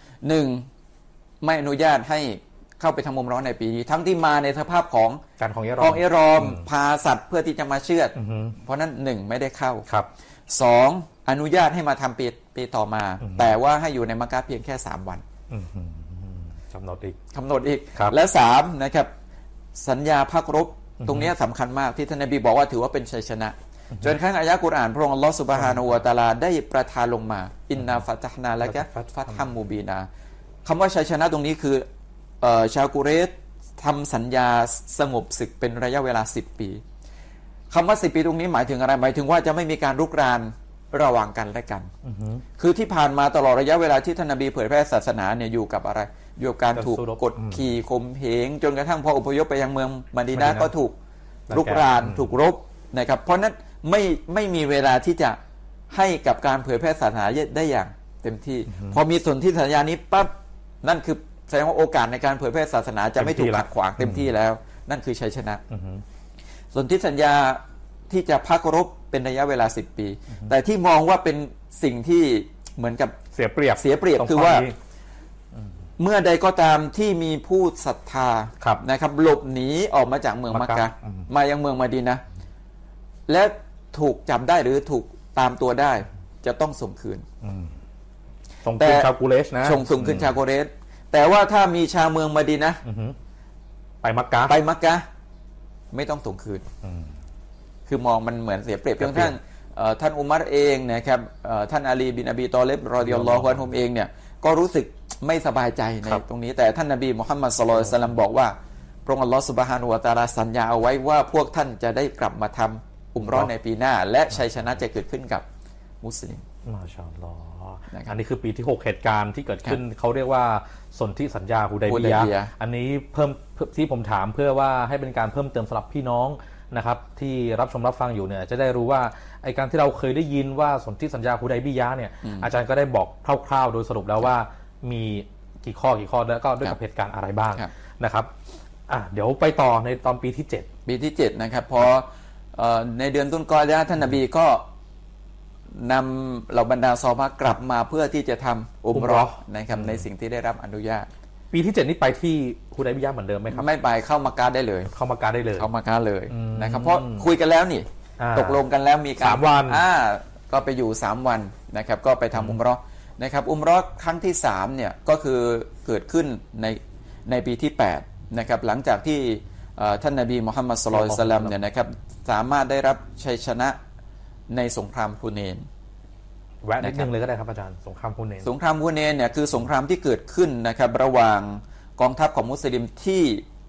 1ไม่อนุญาตให้เข้าไปทำอุมเราะห์ในปีนี้ทั้งที่มาในสภาพของการของอิรอมพาสัตว์เพื่อที่จะมาเชือดเพราะนั้น1ไม่ได้เข้า2อนุญาตให้มาทำปีต่อมาแต่ว่าให้อยู่ในมักกะฮ์เพียงแค่3 วันกำหนดอีกและ3นะครับสัญญาพักรบตรงนี้สำคัญมากที่ท่านนบีบอกว่าถือว่าเป็นชัยชนะจนครั้งอายะห์กุรอานพระองค์อัลเลาะห์ซุบฮานะฮูวะตะอาลาได้ประทานลงมาอินนาฟะตะห์นาละกะฟัตฮัมมูบีนาคำว่าชัยชนะตรงนี้คือชาวกุเรชทำสัญญาสงบศึกเป็นระยะเวลา10 ปีคำว่า10 ปีตรงนี้หมายถึงอะไรหมายถึงว่าจะไม่มีการรุกรานระหว่างกันและกันคือที่ผ่านมาตลอดระยะเวลาที่ท่านนบีเผยแพร่ศาสนาเนี่ยอยู่กับอะไรอยู่กับการถูกกดขี่ข่มเหงจนกระทั่งพออพยพไปยังเมืองมะดีนะห์ก็ถูกรุกรานถูกรบนะครับเพราะนั้นไม่มีเวลาที่จะให้กับการเผยแพร่ศาสนาได้อย่างเต็มที่พอมีสนธิสัญญานี้ปั๊บนั่นคือแสดงว่าโอกาสในการเผยแพร่ศาสนาจะไม่ถูกขัดขวางเต็มที่แล้วนั่นคือชัยชนะสนธิสัญญาที่จะพักรบเป็นระยะเวลา10 ปีแต่ที่มองว่าเป็นสิ่งที่เหมือนกับเสียเปรียบคือว่าเมื่อใดก็ตามที่มีผู้ศรัทธานะครับหลบหนีออกมาจากเมืองมักกะมายังเมืองมะดีนะห์และถูกจับได้หรือถูกตามตัวได้จะต้องส่งคืนส่งคืนชาวกุเรชนะส่งคืนชาวกุเรชแต่ว่าถ้ามีชาวเมืองมะดีนะห์ไปมักกะไม่ต้องส่งคืนคือมองมันเหมือนเสียเปรียบจนท่านอุมัรเองนะครับท่านอาลีบินอบีตอเลบรอฎิยัลลอฮุอันฮุเองเนี่ยก็รู้สึกไม่สบายใจในตรงนี้แต่ท่านนบีมุฮัมมัดศ็อลลัลลอฮุอะลัยฮิวะซัลลัมบอกว่าพระองค์อัลลอฮฺซุบฮานะฮูวะตะอาลาสัญญาเอาไว้ว่าพวกท่านจะได้กลับมาทำอุมเราะห์ในปีหน้าและชัยชนะจะเกิดขึ้นกับมุสลิมมาชาอัลลอฮ์อันนี้คือปีที่6เหตุการณ์ที่เกิดขึ้นเขาเรียกว่าสนธิสัญญาฮุดัยบียะห์อันนี้เพิ่มที่ผมถามเพื่อว่าให้เป็นการเพิ่มเติมสำหรับพี่น้องนะครับที่รับชมรับฟังอยู่เนี่ยจะได้รู้ว่าไอ้การที่เราเคยได้ยินว่าสนธิสัญญาฮุดัยบียะห์เนี่ยอาจารย์ก็ได้บอกคร่าวๆโดยสรุปแล้วว่ามีกี่ข้อแล้วก็ด้วยกับเหตุการณ์อะไรบ้างนะครับเดี๋ยวไปต่อในตอนปีที่ 7นะครับพอในเดือนตุลกอฎอท่านนบีก็นำเหล่าบรรดาซอฮาบะห์กลับมาเพื่อที่จะทำอุมเราะห์นะครับในสิ่งที่ได้รับอนุญาตปีที่7นี่ไปที่ฮุดัยบียะห์เหมือนเดิมไหมครับไม่ไปเข้ามักกะห์ได้เลยเข้ามักกะห์ได้เลยนะครับเพราะคุยกันแล้วนี่ตกลงกันแล้วมีการ 3 วันก็ไปอยู่3 วันนะครับก็ไปทำอุมเราะห์นะครับอุมเราะห์ครั้งที่3เนี่ยก็คือเกิดขึ้นในปีที่8นะครับหลังจากที่ท่านนบีมุฮัมมัดศ็อลลัลลอฮุอะลัยฮิวะซัลลัมเนี่ยนะครับสามารถได้รับชัยชนะในสงครามฮุเนนแวะนิดนึงเลยก็ได้ครับอาจารย์สงครามฮุเนนเนี่ยคือสงครามที่เกิดขึ้นนะครับระหว่างกองทัพของมุสลิมที่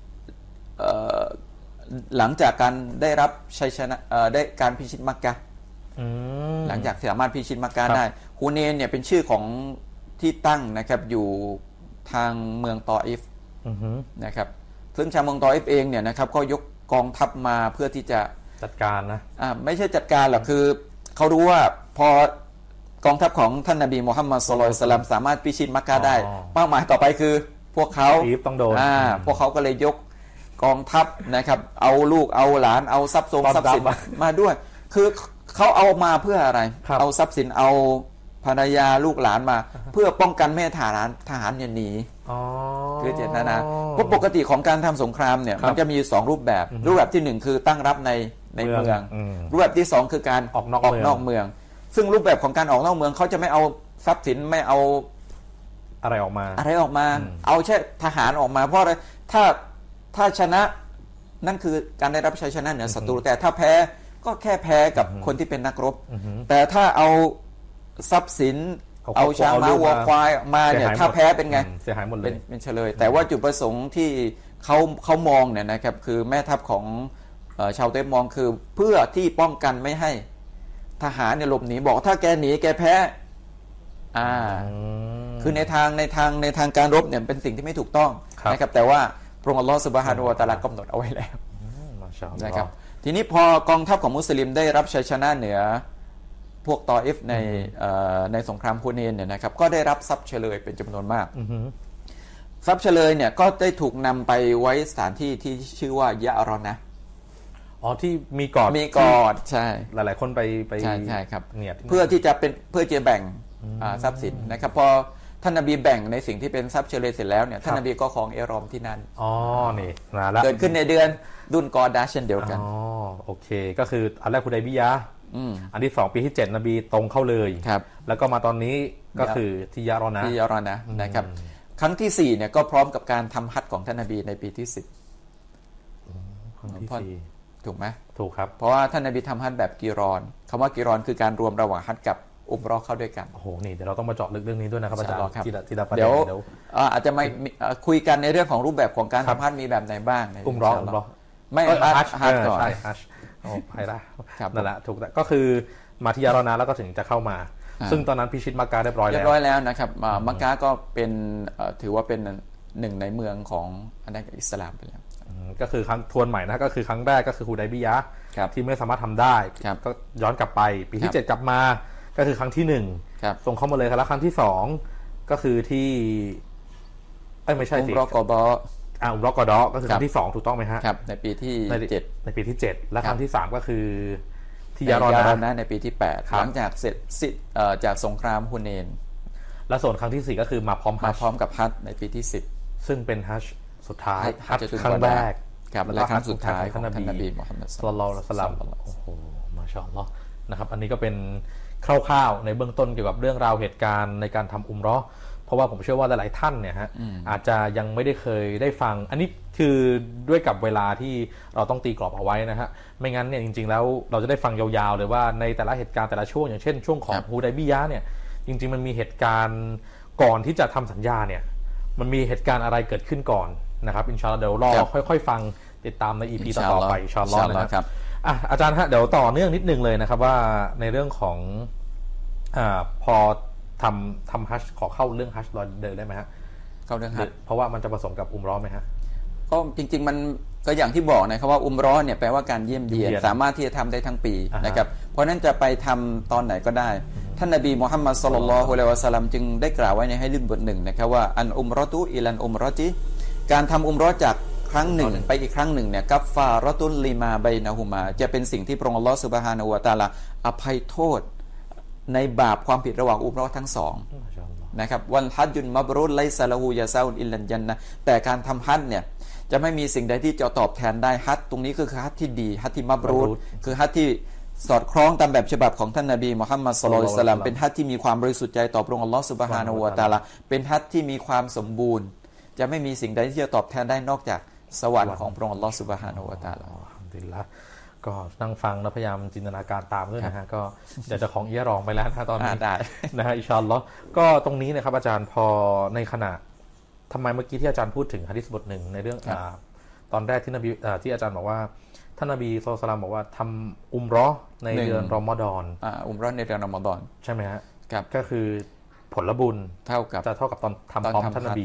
หลังจากการได้รับชัยชนะได้การพิชิตมักกะห์หลังจากสามารถพิชิตมักกะห์ได้ฮุเนนเนี่ยเป็นชื่อของที่ตั้งนะครับอยู่ทางเมืองตออิฟนะครับซึ่งชาวเมืองตออิฟเองเนี่ยนะครับก็ยกกองทัพมาเพื่อที่จะจัดการนะไม่ใช่จัดการหรอกคือเขารู้ว่าพอกองทัพของท่านนบีมุฮัมมัดศ็อลลัลลอฮุอะลัยฮิวะซัลลัมสามารถพิชิตมักกะห์ได้เป้าหมายต่อไปคือพวกเขาต้องโดนพวกเขาก็เลยยกกองทัพนะครับเอาลูกเอาหลานเอาทรัพย์สินมาด้วยคือเขาเอามาเพื่ออะไรเอาทรัพย์สินเอาภรรยาลูกหลานมาเพื่อป้องกันไม่ให้ทหารหนีคือเจตนาเพราะปกติของการทำสงครามเนี่ยมันจะมี2 รูปแบบที่1คือตั้งรับในเมืองรูปแบบที่2คือการออกนอกเมืองซึ่งรูปแบบของการออกนอกเมืองเขาจะไม่เอาทรัพย์สินไม่เอาอะไรออกมาเอาแค่ทหารออกมาเพราะอะไรถ้าชนะนั่นคือการได้รับชัยชนะเหนือศัตรูแต่ถ้าแพ้ก็แค่แพ้กับคนที่เป็นนักรบแต่ถ้าเอาทรัพย์สินเอาช้างม้าวัวควายมาเนี่ยถ้าแพ้เป็นไงเสียหายหมดเลยเป็นเฉลยแต่ว่าจุดประสงค์ที่เขามองเนี่ยนะครับคือแม่ทัพของชาวเตมองคือเพื่อที่ป้องกันไม่ให้ทหารเนี่ยหลบหนีบอกถ้าแกหนีแกแพ้คือในทางการรบเนี่ยเป็นสิ่งที่ไม่ถูกต้องนะครับแต่ว่าพระองค์อัลลอฮฺซุบฮานะฮูวะตะอาลากำหนดเอาไว้แล้วนะครับทีนี้พอกองทัพของมุสลิมได้รับชัยชนะเหนือพวกตออิฟในสงครามฮุเนนเนี่ยนะครับก็ได้รับทรัพย์เฉลยเป็นจำนวนมากทรัพย์เฉลยเนี่ยก็ได้ถูกนำไปไว้สถานที่ที่ชื่อว่ายะรอนะที่มีกอดใช่หลายๆคนไปใช่ครับเพื่อที่จะแบ่งทรัพย์สินนะครับพอท่านนบีแบ่งในสิ่งที่เป็นทรัพย์เฉลยเสร็จแล้วเนี่ยท่านนบีก็ครองเอรอมที่นั่นนี่มาแล้วเกิดขึ้นในเดือนดุลกอฎอเช่นเดียวกันโอเคก็คืออันแรกฮุดัยบียะห์อันที่2ปีที่7นบีตรงเข้าเลยแล้วก็มาตอนนี้ก็คือที่ยะรอนะนะครับครั้งที่4เนี่ยก็พร้อมกับการทำฮัจญ์ของท่านนบีในปีที่10 ครั้งที่4 ถูกไหมถูกครับเพราะว่าท่านนบีทำฮัจญ์แบบกีรอนคำว่ากีรอนคือการรวมระหว่างฮัจญ์กับอุมเราะห์เข้าด้วยกันโอ้โหนี่เดี๋ยวเราต้องมาเจาะลึกเรื่องนี้ด้วยนะครับอาจารย์ทีละประเด็นเดี๋ยวอาจจะไม่คุยกันในเรื่องของรูปแบบของการทำฮัจญ์มีแบบไหนบ้างอุมเราะห์ไม่ฮัจญ์ก่อนไปละนั่นแหละถูกก็คือมาที่ยะรอนะแล้วก็ถึงจะเข้ามาซึ่งตอนนั้นพิชิตมักกะห์เรียบร้อยแล้วนะครับมักกะห์ก็เป็นถือว่าเป็นหนึ่งในเมืองของอาณาจักรอิสลามไปแล้วก็คือครั้งทวนใหม่นะก็คือครั้งแรกก็คือฮุดัยบียะห์ที่ไม่สามารถทำได้ก็ย้อนกลับไปปีที่7กลับมาก็คือครั้งที่หนึ่งส่งเข้ามาเลยครับแล้วครั้งที่สองก็คือที่ไม่ใช่สิอุมเราะห์กอฎออุมเราะห์กอฎอก็คือครั้งที่สองถูกต้องไหมฮะครับในปีที่7 ในปีที่7และครั้งที่3ก็คือที่ยารอนะในปีที่8หลังจากเสร็จจากสงครามฮุเนนและส่วนครั้งที่4ก็คือมาพร้อมกับฮัจญ์ในปีที่10 ซึ่งเป็นฮัจญ์สุดท้ายฮัจญ์ครั้งแรกและครั้งสุดท้ายของท่านนบีมุฮัมมัดศ็อลลัลลอฮุอะลัยฮิวะซัลลัมโอ้โหมาชาอัลลอฮ์นะครับอันนี้ก็เป็นคร่าวๆในเบื้องต้นเกี่ยวกับเรื่องราวเหตุการณ์ในการทำอุมเราะห์เพราะว่าผมเชื่อว่าหลายๆท่านเนี่ยฮะอาจจะยังไม่ได้เคยได้ฟังอันนี้คือด้วยกับเวลาที่เราต้องตีกรอบเอาไว้นะฮะไม่งั้นเนี่ยจริงๆแล้วเราจะได้ฟังยาวๆเลยว่าในแต่ละเหตุการณ์แต่ละช่วงอย่างเช่นช่วงของฮูดัยบียะห์เนี่ยจริงๆมันมีเหตุการณ์ก่อนที่จะทำสัญญาเนี่ยมันมีเหตุการณ์อะไรเกิดขึ้นก่อนนะครับอินชาอัลลอฮ์เดี๋ยวรอค่อยๆฟังติดตามใน EP ต่อๆไปอินชาอัลลอฮ์นะครับอาจารย์ฮะเดี๋ยวต่อเนื่องนิดนึงเลยนะครับว่าในเรื่องของพอทำฮัจญ์ขอเข้าเรื่องฮัจญ์เลยได้ไหมฮะเข้าเรื่องฮัจญ์เพราะว่ามันจะผสมกับอุมเราะห์ไหมฮะก็จริงๆมันก็อย่างที่บอกนะครับว่าอุมเราะห์เนี่ยแปลว่าการเยี่ยมเยียนสามารถที่จะทำได้ทั้งปีนะครับเพราะนั้นจะไปทำตอนไหนก็ได้ท่านนบีมุฮัมมัดศ็อลลัลลอฮุอะลัยฮิวะซัลลัมจึงได้กล่าวไว้ในฮะดีษบทหนึ่งนะครับว่าอันอุมเราะตุอิลันอุมเราะติการทำอุมเราะห์จากครั้งหนึ่งไปอีกครั้งหนึ่งเนี่ยกัฟฟาเราะตุลลิมาบัยนะฮุมาจะเป็นสิ่งที่พระองค์อัลเลาะห์ซุบฮานะฮูวะตะอาลาอภัยโทษในบาปความผิดระหว่างอุมเราะห์ทั้งสองนะครับวันฮัจญุนมับรูรไลซะละฮูยะซาอุนอิลลัลญันนะห์แต่การทำฮัจญ์เนี่ยจะไม่มีสิ่งใดที่จะตอบแทนได้ฮัจญ์ตรงนี้ก็คือฮัจญ์ที่ดีฮัจญ์ที่มับรูรคือฮัจญ์ที่สอดคล้องตามแบบฉบับของท่านนบีมุฮัมมัดศ็อลลัลลอฮุอะลัยฮิวะซัลลัมเป็นฮัจญ์ที่มีความบริสุทธิ์ใจต่อพระองค์อัลเลาะห์ซุบฮานะฮูวะตะอาลาเป็นฮัจญ์ที่มีความสมบูรณ์จะไม่มีสิ่งใดที่จะตอบแทนได้นอกจากสวรรค์ของพระองค์อัลเลาะห์ซุบฮานะฮูวะตะอาลาอัลฮัมดุลิลละห์ก็นั่งฟังแล้วพยายามจินตนาการตามด้วยนะฮะก็เดี๋ยวจะของเอี้ยรองไปแล้วนะตอนนี้ได้นะฮะอินชาอัลลอฮ์ก็ตรงนี้นะครับอาจารย์พอในขณะทำไมเมื่อกี้ที่อาจารย์พูดถึงหะดีษบทหนึ่งในเรื่องตอนแรกที่นบีที่อาจารย์บอกว่าท่านนบีศ็อลลัลลอฮุอะลัยฮิวะซัลลัมบอกว่าทำอุมเราะห์ในเดือนรอมฎอนอุมเราะห์ในเดือนรอมฎอนใช่ไหมฮะครับก็คือผลบุญเท่ากับตอนทำพร้อมท่านนบี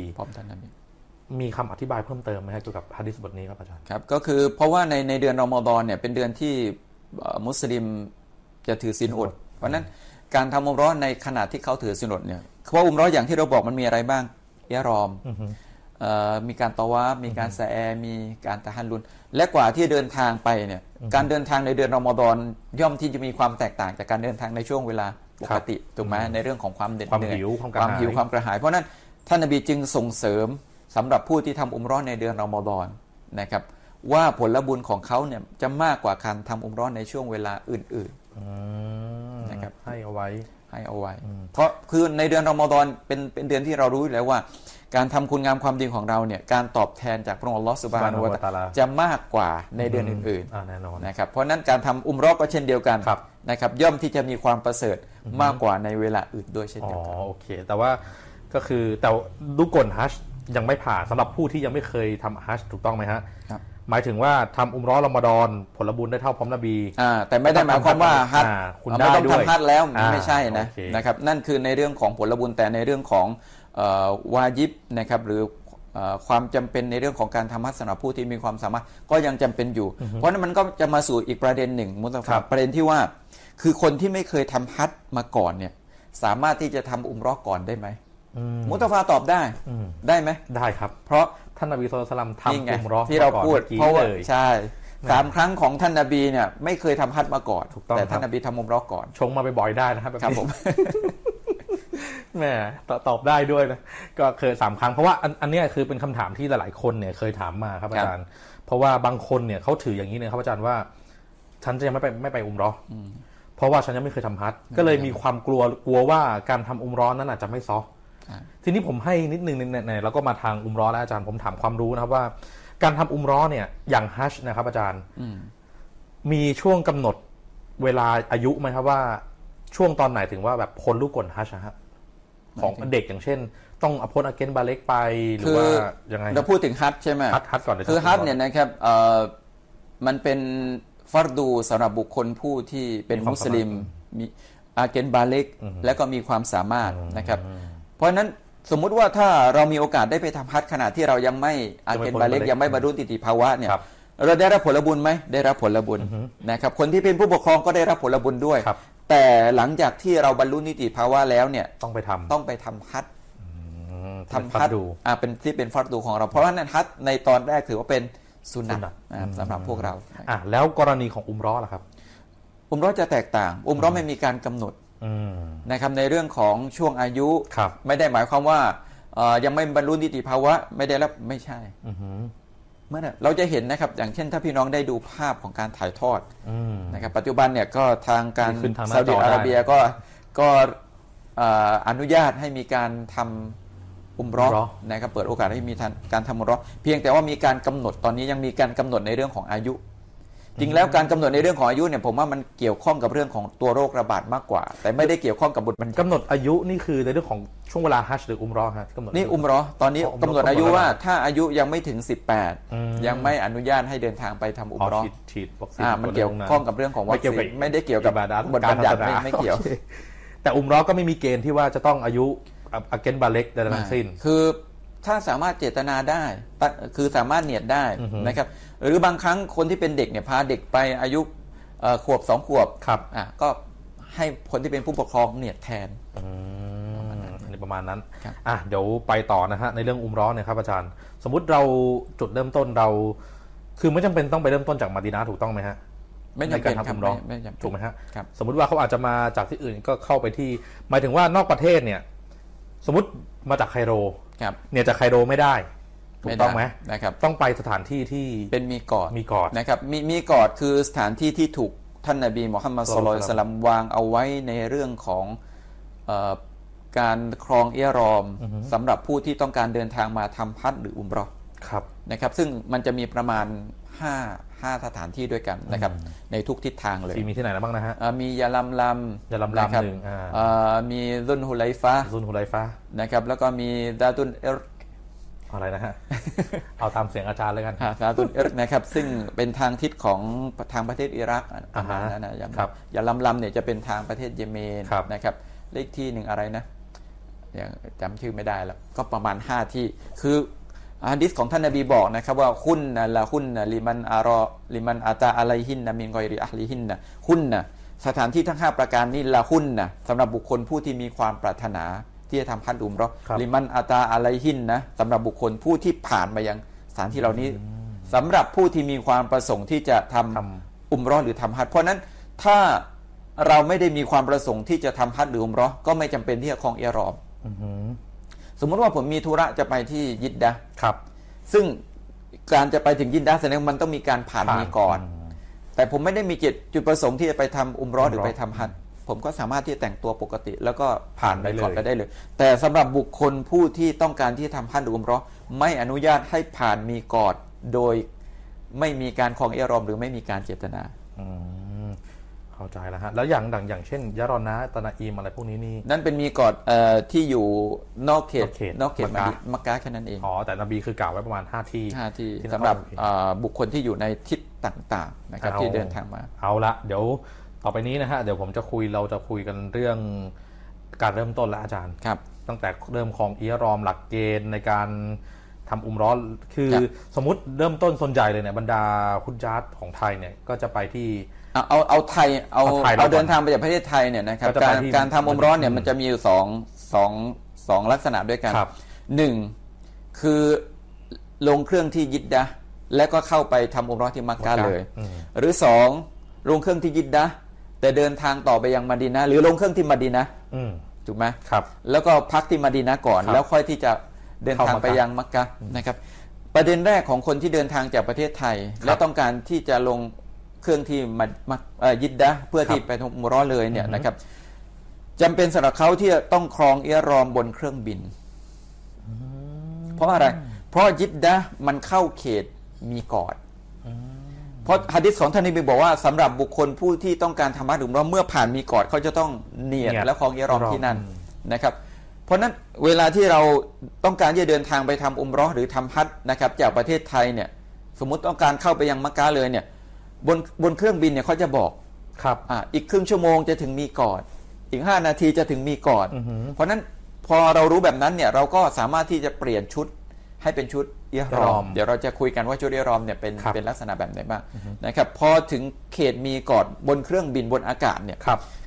มีคำอธิบายเพิ่มเติมไหมครับเกี่ยวกับหะดีษบทนี้ครับอาจารย์ครับก็คือเพราะว่าในเดือนรอมฎอนเนี่ยเป็นเดือนที่มุสลิมจะถือศีลอดเพราะนั้นการทำอุมเราะห์ในขณะที่เขาถือศีลอดเนี่ยเพราะอุมเราะห์อย่างที่เราบอกมันมีอะไรบ้างอิหรอมมีการตะวาฟมีการซะอมีการตะฮัลลุลและกว่าที่เดินทางไปเนี่ยการเดินทางในเดือนรอมฎอนย่อมที่จะมีความแตกต่างจากการเดินทางในช่วงเวลาปกติถูกไหมในเรื่องของความเหน็ดเหนื่อยความหิวความกระหายเพราะนั้นท่านนบีจึงส่งเสริมสำหรับผู้ที่ทำอุมเราะห์ในเดือนรอมฎอนนะครับว่าผลบุญของเขาเนี่ยจะมากกว่าการทำอุมเราะห์ในช่วงเวลาอื่นๆนะครับให้เอาไว้เพราะคือในเดือนรอมฎอนเป็นเดือนที่เรารู้อยู่แล้วว่าการทำคุณงามความดีของเราเนี่ยการตอบแทนจากพระองค์อัลเลาะห์ซุบฮานะฮูวะตะอาลาจะมากกว่าในเดือนอื่นๆแน่นอนนะครับเพราะนั้นการทำอุมเราะห์ก็เช่นเดียวกันนะครับย่อมที่จะมีความประเสริฐมากกว่าในเวลาอื่นด้วยเช่นเดียวกันโอเคแต่ว่าก็คือแต่ดุกลฮัจญ์ยังไม่ผ่านสำหรับผู้ที่ยังไม่เคยทำฮัจญ์ถูกต้องไหมฮะหมายถึงว่าทำอุมเราะห์รอมฎอนผลบุญได้เท่าพร้อมนบีแต่ไม่ได้หมายความว่าฮัจญ์คุณไม่ต้องทำฮัจญ์แล้วไม่ใช่นะครับนั่นคือในเรื่องของผลบุญแต่ในเรื่องของวาญิบนะครับหรือความจำเป็นในเรื่องของการทำฮัจญ์สำหรับผู้ที่มีความสามารถก็ยังจำเป็นอยู่เพราะนั้นมันก็จะมาสู่อีกประเด็นหนึ่งมุตะฟะประเด็นที่ว่าคือคนที่ไม่เคยทำฮัจญ์มาก่อนเนี่ยสามารถที่จะทำอุมเราะห์ก่อนได้ไหมมุตะฟะตอบได้ไหมได้ครับเพราะท่านนบีศ็อลลัลลอฮุอะลัยฮิวะซัลลัมทำอุมเราะห์ที่เราพูดเพราะว่าใช่3 ครั้งของท่านนบีเนี่ยไม่เคยทำฮัจญ์มาก่อนแต่ท่านนบีทำอุมเราะห์ก่อนชงมาบ่อยๆได้นะครับครับผมแม่ตอบได้ด้วยนะก็เคย3 ครั้งเพราะว่าอันนี้คือเป็นคำถามที่หลายๆคนเนี่ยเคยถามมาครับอาจารย์เพราะว่าบางคนเนี่ยเขาถืออย่างนี้เนี่ยครับอาจารย์ว่าฉันจะยังไม่ไปอุมเราะห์เพราะว่าฉันยังไม่เคยทำฮัจญ์ก็เลยมีความกลัวว่าการทำอุมเราะห์นั้นอาจจะไม่ซอฟทีนี้ผมให้นิดนึงในแล้วก็มาทางอุมเราะห์แล้วอาจารย์ผมถามความรู้นะครับว่าการทำอุมเราะห์เนี่ยอย่างฮัจญ์นะครับอาจารย์มีช่วงกำหนดเวลาอายุไหมครับว่าช่วงตอนไหนถึงว่าแบบพ้นลูกกลฮัจญ์ฮะของเด็กอย่างเช่นต้องพ้นอาเกนบาเล็กไปหรือว่ายังไงเราพูดถึงฮัจญ์ใช่ไหมฮัจญ์ก่อนคือฮัจญ์เนี่ยนะครับมันเป็นฟัรดูสำหรับบุคคลผู้ที่เป็นมุสลิมมีอาเกนบาเล็กและก็มีความสามารถนะครับเพราะฉะนั้นสมมุติว่าถ้าเรามีโอกาสได้ไปทำฮัจญ์ขณะที่เรายังไม่อาเกนบาเล็กยังไม่บรรลุนิติภาวะเนี่ยเราได้รับผลบุญไหมได้รับผลบุญนะครับคนที่เป็นผู้ปกครองก็ได้รับผลบุญด้วยแต่หลังจากที่เราบรรลุนิติภาวะแล้วเนี่ยต้องไปทำฮัจญ์ทำฮัจญ์เป็นที่เป็นฟัรดูของเราเพราะว่านั้นฮัจญ์ในตอนแรกถือว่าเป็นสุนนะสำหรับพวกเราแล้วกรณีของอุมเราะห์ล่ะครับอุมเราะห์จะแตกต่างอุมเราะห์ไม่มีการกำหนดนะครับในเรื่องของช่วงอายุไม่ได้หมายความว่ายังไม่บรรลุนิติภาวะไม่ได้แล้วไม่ใช่เมื่อเราจะเห็นนะครับอย่างเช่นถ้าพี่น้องได้ดูภาพของการถ่ายทอดนะครับปัจจุบันเนี่ยก็ทางการซาอุดิอาระเบียก็อนุญาตให้มีการทำอุมเราะห์นะครับเปิดโอกาสให้มีการทำอุมเราะห์เพียงแต่ว่ามีการกำหนดตอนนี้ยังมีการกำหนดในเรื่องของอายุจริงแล้วการกำหนดในเรื่องของอายุเนี่ยผมว่ามันเกี่ยวข้องกับเรื่องของตัวโรคระบาดมากกว่าแต่ไม่ได้เกี่ยวข้องกับบทบัญญัติกำหนดอายุนี่คือในเรื่องของช่วงเวลาฮัจญ์หรืออุมเราะห์ครับนี่อุมเราะห์ตอนนี้กำหนดอายุว่าถ้าอายุยังไม่ถึง18ยังไม่อนุญาตให้เดินทางไปทำอุมเราะห์ฉีดวัคซีนมันเกี่ยวข้องกับเรื่องของวัคซีนไม่ได้เกี่ยวกับบทบัญญัติไม่เกี่ยวแต่อุมเราะห์ก็ไม่มีเกณฑ์ที่ว่าจะต้องอายุอาเกนบาเล็กใดทั้งสิ้นคือถ้าสามารถเจตนาได้คือสามารถเนียดได้นะครับหรือบางครั้งคนที่เป็นเด็กเนี่ยพาเด็กไปอายุขวบ2 ขวบก็ให้คนที่เป็นผู้ปกครองเนียดแทนประมาณนั้นเดี๋ยวไปต่อนะฮะในเรื่องอุมเราะห์เนี่ยครับอาจารย์สมมุติเราจุดเริ่มต้นเราคือไม่จำเป็นต้องไปเริ่มต้นจากมะดีนะห์ถูกต้องไหมฮะไม่จำเป็นครับถูกไหมฮะสมมุติว่าเขาอาจจะมาจากที่อื่นก็เข้าไปที่หมายถึงว่านอกประเทศเนี่ยสมมติมาจากไคโรเนี่ยจากไคโรไม่ได้ถูกต้องไหมนะครับต้องไปสถานที่ที่เป็นมีกอดนะครับมีกอดคือสถานที่ที่ถูกท่านนบีมุฮัมมัด ศ็อลลัลลอฮุอะลัยฮิวะซัลลัมวางเอาไว้ในเรื่องของการครองอิหรอมสำหรับผู้ที่ต้องการเดินทางมาทำฮัจญ์หรืออุมเราะห์นะครับซึ่งมันจะมีประมาณ5สถานที่ด้วยกันนะครับในทุกทิศทางเลยมีที่ไหนบ้างนะฮะมียาลัมลัมนะครับมีซุลฮุไลฟะนะครับแล้วก็มีดาตุนอิรอะไรนะฮะเอาตามเสียงอาจารย์เลยกันดาตุนอิรนะครับซึ่งเป็นทางทิศของทางประเทศอิรักนะยาลัมลัมเนี่ยจะเป็นทางประเทศเยเมนนะครับเลขที่หนึ่งอะไรนะจำชื่อไม่ได้แล้วก็ประมาณ5ที่คือหะดีษของท่านนบีบอกนะครับว่าคุณนะละคุณนะลิมันอาตาอะลัยฮินนะมินกอยริอะห์ลิฮินนะคุณนะสถานที่ทั้ง5ประการนี้ละคุณนะสำหรับบุคคลผู้ที่มีความปรารถนาที่จะทำฮัจญ์อุมเราะห์ลิมันอาตาอะลัยฮินนะสำหรับบุคคลผู้ที่ผ่านมายังสถานที่เหล่านี้สำหรับผู้ที่มีความประสงค์ที่จะทำอุมเราะห์หรือทำฮัจญ์เพราะนั้นถ้าเราไม่ได้มีความประสงค์ที่จะทำฮัจญ์หรืออุมเราะห์ก็ไม่จำเป็นที่จะครองอิหรอมสมมติว่าผมมีธุระจะไปที่ยิดดะห์ซึ่งการจะไปถึงยิดดะห์แสดงมันต้องมีการผ่านมีก่อนแต่ผมไม่ได้มีจุดประสงค์ที่จะไปทำอุมเราะห์หรือไปทำฮัจญ์ผมก็สามารถที่จะแต่งตัวปกติแล้วก็ผ่านไปก่อนไปได้เลยแต่สำหรับบุคคลผู้ที่ต้องการที่จะทำฮัจญ์หรืออุมเราะห์ไม่อนุญาตให้ผ่านมีก่อนโดยไม่มีการครองอิหรอมหรือไม่มีการเจตนาเข้าใจแล้วฮะแล้วอย่างเช่นยะรอนะตะนาอีมอะไรพวกนี้นี่นั่นเป็นมีกอดที่อยู่นอกเขตมักกะห์แค่นั้นเองแต่นบีคือกล่าวไว้ประมาณ5ที่สำหรับบุคคลที่อยู่ในทิศต่างๆนะครับที่เดินทางมาเอาละเดี๋ยวต่อไปนี้นะฮะเดี๋ยวเราจะคุยกันเรื่องการเริ่มต้นแล้วอาจารย์ครับตั้งแต่เริ่มของอิหรอมหลักเกณฑ์ในการทำอุมเราะห์คือสมมุติเริ่มต้นส่วนใหญ่เลยเนี่ยบรรดาฮุจญาตของไทยเนี่ยก็จะไปที่เอาไทยเอาเดินทางไปจากประเทศไทยเนี่ยนะครับการทำอุมเราะห์เนี่ยมันจะมีอยู่สองลักษณะด้วยกัน1คือลงเครื่องที่ยิดดะห์แล้วก็เข้าไปทำอุมเราะห์ที่มักกะห์เลยหรือ2ลงเครื่องที่ยิดดะห์แต่เดินทางต่อไปยังมะดีนะห์หรือลงเครื่องที่มะดีนะห์ถูกไหมแล้วก็พักที่มะดีนะห์ก่อนแล้วค่อยที่จะเดินทางไปยังมักกะห์นะครับประเด็นแรกของคนที่เดินทางจากประเทศไทยและต้องการที่จะลงเครื่องที่ยิดดะห์เพื่อที่ไปทำอุมเราะห์เลยเนี่ยนะครับจำเป็นสำหรับเขาที่จะต้องครองอิหรอมบนเครื่องบินเพราะอะไรเพราะยิดดะห์มันเข้าเขตมีกอดเพราะหะดีษของท่านนบีบอกว่าสำหรับบุคคลผู้ที่ต้องการทำฮัจญ์อุมเราะห์เมื่อผ่านมีกอดเขาจะต้องเนียดและครองอิหรอมที่นั่นนะครับเพราะนั้นเวลาที่เราต้องการจะเดินทางไปทำอุมเราะห์หรือทำฮัจญ์นะครับจากประเทศไทยเนี่ยสมมุติต้องการเข้าไปยังมักกะห์เลยเนี่ยบนเครื่องบินเนี่ยเขาจะบอกอีกครึ่งชั่วโมงจะถึงมีกอดอีก5 นาทีจะถึงมีกอดเพราะนั้นพอเรารู้แบบนั้นเนี่ยเราก็สามารถที่จะเปลี่ยนชุดให้เป็นชุดอิหรอมเดี๋ยวเราจะคุยกันว่าชุดอิหรอมเนี่ยเป็นลักษณะแบบไหนบ้างนะครับพอถึงเขตมีกอดบนเครื่องบินบนอากาศเนี่ย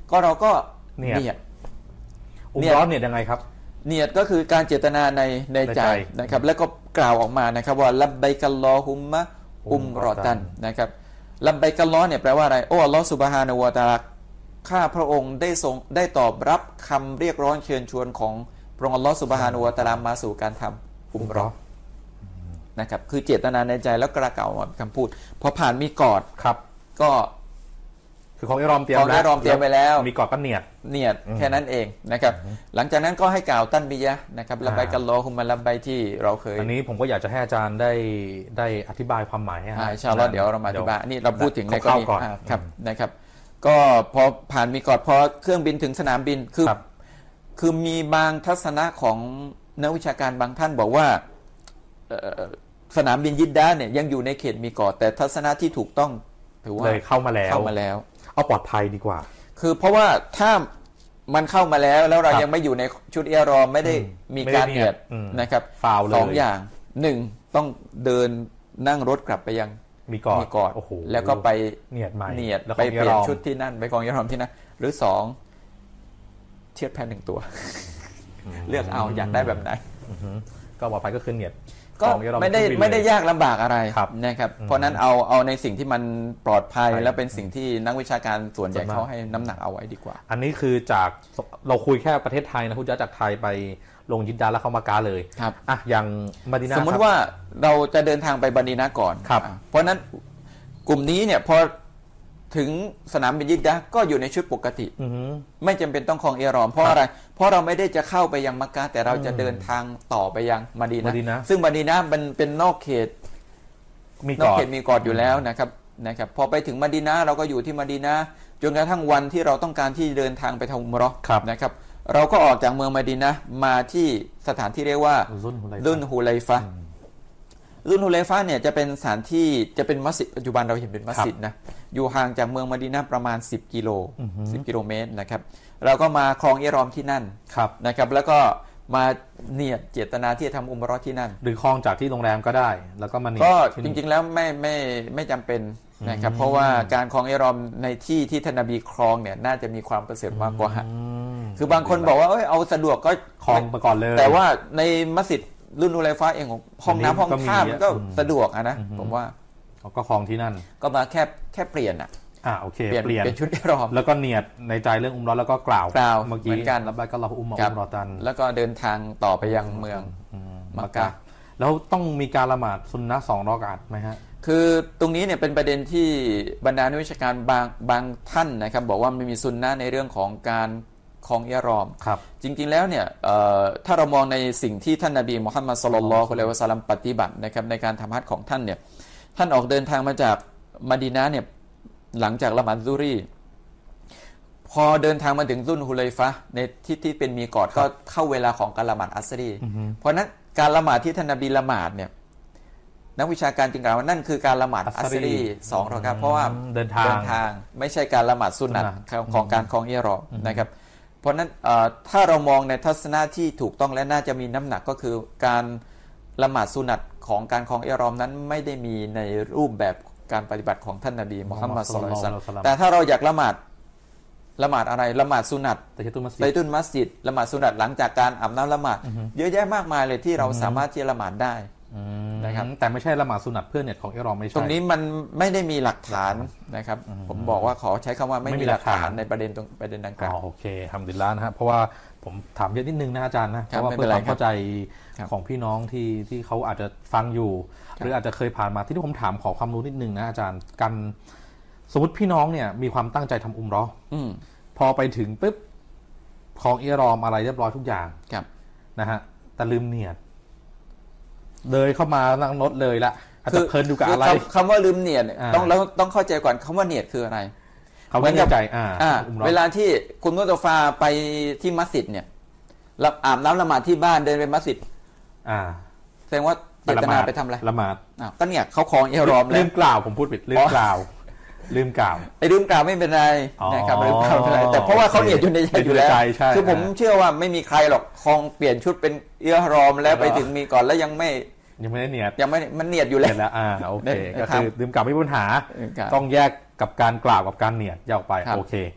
ก็เราก็เนียดอุมเนียดเราะห์เนียดยังไงครับเนียดก็คือการเจตนาในใจนะครับแล้วก็กล่าวออกมานะครับว่าลับบัยกัลลอฮุมมะอุมรอตันนะครับลับบัยกัลลอฮ์เนี่ยแปลว่าอะไรโอ้อัลลอฮ์ซุบฮานะฮูวะตะอาลาข้าพระองค์ได้ตอบรับคำเรียกร้องเชิญชวนของพระองค์อัลลอฮ์ซุบฮานะฮูวะตะอาลามาสู่การทำอุมเราะห์นะครับคือเจตนาในใจแล้วกล่าวคำพูดพอผ่านมีกอดครับก็คือของอิหรอมเตรียมไปแล้วมีกอดก็เนียดแค่นั้นเองนะครับหลังจากนั้นก็ให้กล่าวตันบียะห์นะครับละบัยกัลลอฮุมมะละบัยที่เราเคยอันนี้ผมก็อยากจะให้อาจารย์ได้อธิบายความหมายให้อินชาอัลเลาะห์เดี๋ยวเรามาอธิบายนี่เราพูดถึงในกรณีครับนะครับก็พอผ่านมีกอดพอเครื่องบินถึงสนามบินคือมีบางทัศนะของนักวิชาการบางท่านบอกว่าสนามบินยิดดาห์เนี่ยยังอยู่ในเขตมีกอดแต่ทัศนะที่ถูกต้องถือว่าเลยเข้ามาแล้วเอาปลอดภัยดีกว่าคือเพราะว่าถ้ามันเข้ามาแล้วเรายังไม่อยู่ในชุดอิหรอมไม่ได้มีการเนียดนะครับสองอย่างหนึ่งต้องเดินนั่งรถกลับไปยังมีกอดแล้วก็ไปเนียดใหม่ไปเปลี่ยนชุดที่นั่นไปกองอิหรอมที่นั่นหรือสองเทียบแพน1 ตัวเลือกเอาอยากได้แบบไหนก็ปลอดภัยก็คือเนียดก็ไม่ได้ยากลำบากอะไรนะครับเพราะนั้นเอาในสิ่งที่มันปลอดภัยและเป็นสิ่งที่นักวิชาการส่วนใหญ่เขาให้น้ำหนักเอาไว้ดีกว่าอันนี้คือจากเราคุยแค่ประเทศไทยนะคุณจากไทยไปลงยิดดาห์แล้วเข้ามากาเลยครับอย่างมะดีนะห์สมมติว่าเราจะเดินทางไปมะดีนะห์ก่อนเพราะนั้นกลุ่มนี้เนี่ยพอถึงสนามบินยิดดาห์ก็อยู่ในชุดปกติไม่จำเป็นต้องครองอิหรอมเพราะอะไรเพราะเราไม่ได้จะเข้าไปยังมักกะห์แต่เราจะเดินทางต่อไปยังมะดีนะห์ซึ่งมะดีนะห์มันเป็นนอกเขตมีกอดอยู่แล้วนะครับพอไปถึงมะดีนะห์เราก็อยู่ที่มะดีนะห์จนกระทั่งวันที่เราต้องการที่เดินทางไปทำอุมเราะห์นะครับเราก็ออกจากเมืองมะดีนะห์มาที่สถานที่เรียกว่าซุนฮูไลฟะซุนฮูไลฟะเนี่ยจะเป็นสถานที่จะเป็นมัสยิดปัจจุบันเราเห็นเป็นมัสยิดนะอยู่ห่างจากเมืองมะดีนะห์ประมาณ10 กิโลเมตรนะครับเราก็มาครองอิหรอมที่นั่นนะครับแล้วก็มาเนียดเจตนาที่จะทำอุมเราะห์ที่นั่นหรือครองจากที่โรงแรมก็ได้แล้วก็มาเนียดก็จริงๆแล้วไม่จำเป็นนะครับเพราะว่าการครองอิหรอมในที่ท่านนบีครองเนี่ยน่าจะมีความประเสริฐมากกว่าคือบางคนบอกว่าเอาสะดวกก็ครองไปก่อนเลยแต่ว่าในมัสยิดรุ่นนูไลฟ้าเองของห้องน้ำห้องท่ามันก็สะดวกนะผมว่าก็ครองที่นั่นก็มาแค่เปลี่ยนโอเคเปลี่ยนชุดอิหรอมแล้วก็เนียดในใจเรื่องอุมเราะห์แล้วก็กล่าวเมื่อกี้การรับบัยกัลลอฮุมมะอุมรอตันแล้วก็เดินทางต่อไปยังเมืองมักกะห์แล้วต้องมีการละหมาดซุนนะห์2 รอกะอะห์มั้ยฮะคือตรงนี้เนี่ยเป็นประเด็นที่บรรดานักวิชาการบางท่านนะครับบอกว่าไม่มีซุนนะห์ในเรื่องของการครองอิหรอมจริงๆแล้วเนี่ยถ้าเรามองในสิ่งที่ท่านนบีมุฮัมมัดศ็อลลัลลอฮุอะลัยฮิวะซัลลัมปฏิบัตินะครับในการทำฮัจญ์ของท่านเนี่ยท่านออกเดินทางมาจากมะดีนะห์เนี่ยหลังจากละหมาดซุฮรีพอเดินทางมาถึงซุนฮุไลฟะห์ในที่เป็นมีกอดก็เข้าเวลาของการละหมาดอัสรีเพราะนั้นการละหมาดที่ท่านนบีละหมาดเนี่ยนักวิชาการจึงกล่าวว่านั่นคือการละหมาดอัสรี2 รอกะอะห์เพราะว่าเดินทางไม่ใช่การละหมาดซุนนะห์ของการครองอิหรอมนะครับเพราะนั้นถ้าเรามองในทัศนะที่ถูกต้องและน่าจะมีน้ำหนักก็คือการละหมาดซุนนะห์ของการครองอิหรอมนั้นไม่ได้มีในรูปแบบการปฏิบัติของท่านนบีมุฮัมมัดศ็อลลัลลอฮุอะลัยฮิวะซัลลัมแต่ถ้าเราอยากละหมาดอะไรละหมาดซุนนะห์ตัฮิยะตุลมัสยิดละหมาดซุนนะห์หลังจากการอาบน้ำละหมาดเยอะแยะมากมายเลยที่เราสามารถที่จะละหมาดได้นะครับแต่ไม่ใช่ละหมาดซุนนะห์เพื่อเนียดของอิหรอมไม่ใช่ตรงนี้มันไม่ได้มีหลักฐานนะครับผมบอกว่าขอใช้คำว่าไม่มีหลักฐานในประเด็นดังกล่าวโอเคฮัมดุลิลลาห์นะฮะเพราะว่าผมถามเยอะนิดนึงนะอาจารย์นะเพราะว่าเพื่อความเข้าใจของพี่น้องที่เขาอาจจะฟังอยู่หรืออาจจะเคยผ่านมาที่ผมถามขอความรู้นิดนึงนะอาจารย์กันสมมติพี่น้องเนี่ยมีความตั้งใจทำอุมเราะห์พอไปถึงปุ๊บครองอิหรอมอะไรเรียบร้อยทุกอย่างนะฮะแต่ลืมเนียดเลยเข้ามานั่งรถเลยละอาจจะเพลินดูกับอะไรคำว่าลืมเนียดต้องเข้าใจก่อนคำว่าเนียดคืออะไรเขาไม่เข้าใจเวลาที่คุณมุตฟาไปที่มัสยิดเนี่ยอาบน้ำละหมาดที่บ้านเดินไปมัสยิดแสดงว่าเจตนาไปทำอะไรละหมาดก็เนี่ยเขาครองอิหรอมแล้วลืมกล่าวผมพูดผิดลืมกล่าวลืมกล่าวไม่เป็นไรนะครับลืมกล่าวไม่เป็นไรแต่เพราะว่าเขาเนียดอยู่ในใจอยู่แล้วคือผมเชื่อว่าไม่มีใครหรอกครองเปลี่ยนชุดเป็นอิหรอมแล้วไปถึงมีก่อนแล้วยังไม่ได้เนียดมันเนียดอยู่แล้วโอเคก็คือลืมกล่าวไม่มีปัญหาต้องแยกกับการกล่าวกับการเนียดแยกออกไปโอเค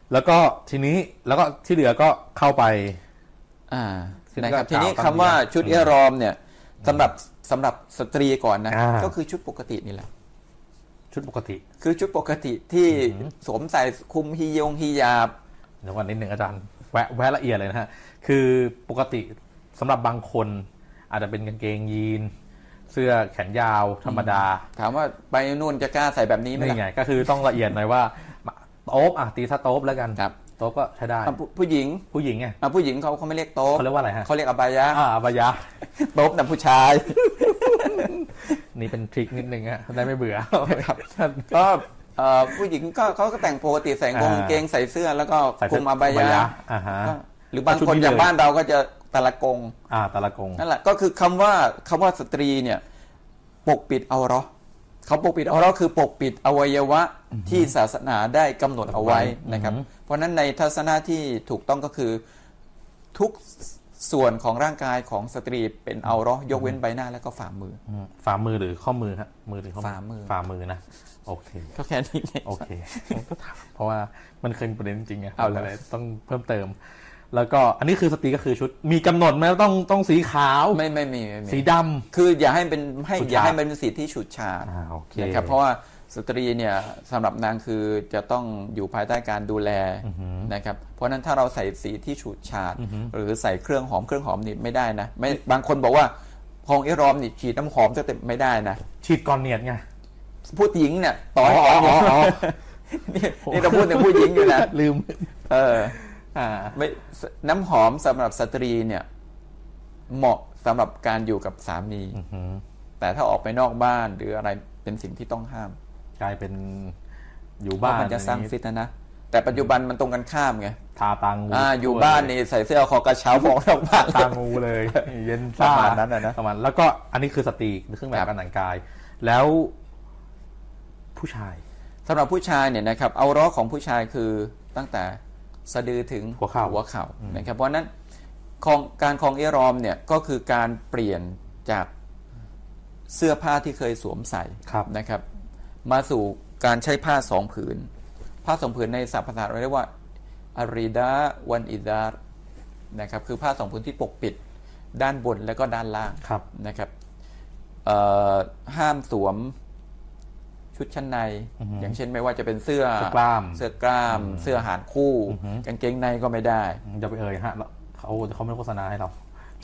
แล้วก็ทีนี้แล้วก็ที่เหลือก็เข้าไปนะครับทีนี้คำว่าชุดอิหรอมเนี่ยสำหรับสตรีก่อนนะก็คือชุดปกตินี่แหละชุดปกติคือชุดปกติที่สวมใส่คุมฮิญาบเดี๋ยววันนิดหนึ่งอาจารย์แวะละเอียดเลยนะฮะคือปกติสำหรับบางคนอาจจะเป็นกางเกงยีนเสื้อแขนยาวธรรมดาถามว่าไปนู่นจะกล้าใส่แบบนี้ไหมล่ะนี่ไงก็คือต้องละเอียดหน่อยว่าโต๊ะตีซะโต๊ะแล้วกันโต๊ะก็ใช้ได้ผู้หญิงไงผู้หญิงเขาไม่เรียกโต๊ะเขาเรียกว่าอะไรฮะเขาเรียกอบายะอบายะโต๊ะนะผู้ชายนี่เป็นทริคนิดนึงฮะได้ไม่เบื่อครับก็ผู้หญิงก็เขาก็แต่งปกติใส่กางเกงใส่เสื้อแล้วก็คุมอบายะหรือบางคนอย่างบ้านเราก็จะตะละกงตะละกงนั่นแหละก็คือคำว่าสตรีเนี่ยปกปิดเอาเราะเขาปกปิดเอาเราะคือปกปิดอวัยวะที่ศาสนาได้กำหนดเอาไว้นะครับเพราะนั้นในทัศนะที่ถูกต้องก็คือทุกส่วนของร่างกายของสตรีเป็นเอาเราะยกเว้นใบหน้าแล้วก็ฝ่ามือหรือข้อมือฮะมือหรือข้อมือฝ่ามือนะโอเคก็แค่นี้โอเคก็ถามเพราะว่ามันเคยเป็นประเด็นจริงไงเอาอะไรต้องเพิ่มเติมแล้วก็อันนี้คือสตรีก็คือชุดมีกำหนดไหมต้องสีขาวไม่มีสีดำคืออย่าให้เป็นสีที่ฉูดฉาดนะครับเพราะว่าสตรีเนี่ยสำหรับนางคือจะต้องอยู่ภายใต้การดูแลนะครับเพราะนั้นถ้าเราใส่สีที่ฉูดฉาดหรือใส่เครื่องหอมนี่ไม่ได้นะไม่บางคนบอกว่าคองอิหรอมนี่ฉีดน้ำหอมจะเต็มไม่ได้นะฉีดก่อนเนียดไงผู้หญิงเนี่ยต่อนี่เราพูดถึงผู้หญิงอยู่นะลืมไม่น้ำหอมสำหรับสตรีเนี่ยเหมาะสำหรับการอยู่กับสามีแต่ถ้าออกไปนอกบ้านหรืออะไรเป็นสิ่งที่ต้องห้ามกลายเป็นอยู่บ้านมันจะสร้างฟิตนะแต่ปัจจุบันมันตรงกันข้ามไงทาตางูอยู่บ้านนี่ใส่เสื้อคอกระเช้าออกนอกบ้านตางูเลยเย็นซ่าประมาณนั้นนะประมาณแล้วก็อันนี้คือสตรีเครื่องแบบการแต่งกายแล้วผู้ชายสำหรับผู้ชายเนี่ยนะครับเอาเราะของผู้ชายคือตั้งแต่สะดือถึงหัวเข่านะครับเพราะนั้นการครองอิหรอมเนี่ยก็คือการเปลี่ยนจากเสื้อผ้าที่เคยสวมใส่นะครับมาสู่การใช้ผ้า2 ผืนผ้า2 ผืนในศัพท์ภาษาเราเรียกว่าอาริดาวันอิดาร์นะครับคือผ้า2 ผืนที่ปกปิดด้านบนและก็ด้านล่างนะครับห้ามสวมชุดชั้นในอย่างเช่นไม่ว่าจะเป็นเสื้อกล้ามเสื้อหารคู่กางเกงในก็ไม่ได้อย่าไปฮะเขาไม่โฆษณาให้เรา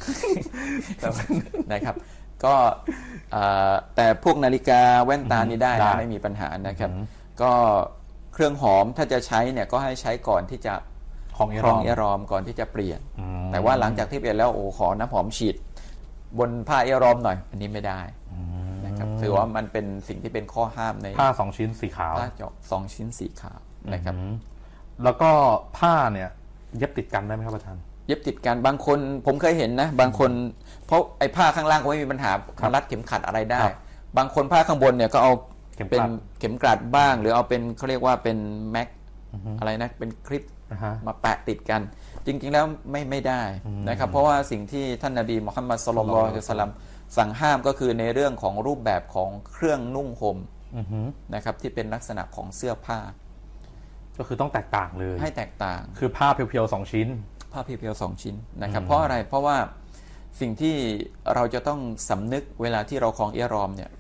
นะครับก็แต่พวกนาฬิกาแว่นตานี่ได้ไม่มีปัญหานะครับก็เครื่องหอมถ้าจะใช้เนี่ยก็ให้ใช้ก่อนที่จะครองอิหรอมก่อนที่จะเปลี่ยนแต่ว่าหลังจากที่เปลี่ยนแล้วขอน้ำหอมฉีดบนผ้าอิหรอมหน่อยอันนี้ไม่ได้นะครับถือว่ามันเป็นสิ่งที่เป็นข้อห้ามในผ้า2 ชิ้นสีขาวผ้า2 ชิ้นสีขาวนะครับแล้วก็ผ้าเนี่ยเย็บติดกันได้ไหมครับอาจารย์เย็บติดกันบางคนผมเคยเห็นนะบางคนเพราะไอ้ผ้าข้างล่างก็ไม่มีปัญหารัดเข็มขัดอะไรได้บางคนผ้าข้างบนเนี่ยก็เอาเป็นเข็มกลัดบ้างหรือเอาเป็นเขาเรียกว่าเป็นแม็กอะไรนะเป็นคลิปมาแปะติดกันจริงๆแล้วไม่ได้นะครับเพราะว่าสิ่งที่ท่านนบีมุฮัมมัดศ็อลลัลลอฮุอะลัยฮิวะซัลลัมสั่งห้ามก็คือในเรื่องของรูปแบบของเครื่องนุ่งห่มนะครับที่เป็นลักษณะของเสื้อผ้าก็คือต้องแตกต่างเลยให้แตกต่างคือผ้าเพียวๆ2 ชิ้นผ้าเพียวๆ2 ชิ้นนะครับเพราะอะไรเพราะว่าสิ่งที่เราจะต้องสำนึกเวลาที่เราครองอิหรอมเนี่ย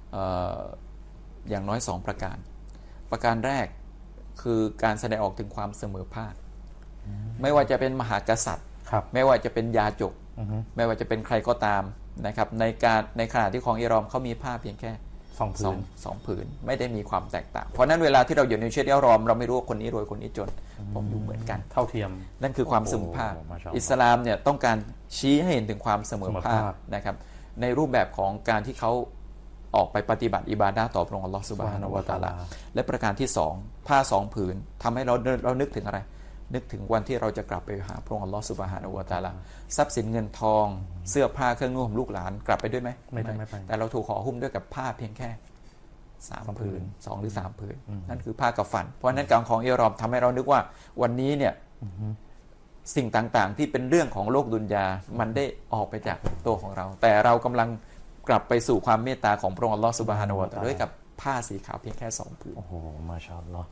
อย่างน้อย2 ประการแรกคือการแสดงออกถึงความเสมอภาคไม่ว่าจะเป็นมหากษัตริย์ไม่ว่าจะเป็นยาจกไม่ว่าจะเป็นใครก็ตามนะครับในขณะที่ครองอิหรอมเขามีผ้าเพียงแค่2 ผืนไม่ได้มีความแตกต่างเพราะนั้นเวลาที่เราอยู่ในชุดอิหรอมเราไม่รู้ว่าคนนี้รวยคนนี้จนผมอยู่เหมือนกันเท่าเทียมนั่นคือความเสมอภาคอิสลามเนี่ยต้องการชี้ให้เห็นถึงความเสมอภาคนะครับในรูปแบบของการที่เขาออกไปปฏิบัติอิบาดะห์ต่อพระองค์อัลเลาะห์ซุบฮานะฮูวะตะอาลาและประการที่2ผ้า2 ผืนทำให้เรานึกถึงอะไรนึกถึงวันที่เราจะกลับไปหาพระองค์อัลเลาะห์ซุบฮานะฮูวะตะอาลาทรัพย์สินเงินทองเสื้อผ้าเครื่องนุ่งห่มลูกหลานกลับไปด้วยไหมไม่แต่เราถูกห่อหุ้มด้วยกับผ้าเพียงแค่3 ผืน2 หรือ 3 ผืนนั่นคือผ้ากับฝันเพราะนั้นการครองอิหรอมทำให้เรานึกว่าวันนี้เนี่ยสิ่งต่างๆที่เป็นเรื่องของโลกดุนยามันได้ออกไปจากตัวของเราแต่เรากำลังกลับไปสู่ความเมตตาของพระองค์อัลเลาะห์ซุบฮานะฮูวะตะอาลาด้วยกับผ้าสีขาวเพียงแค่2 ผืนโอ้โหมาชาอัลลอฮ์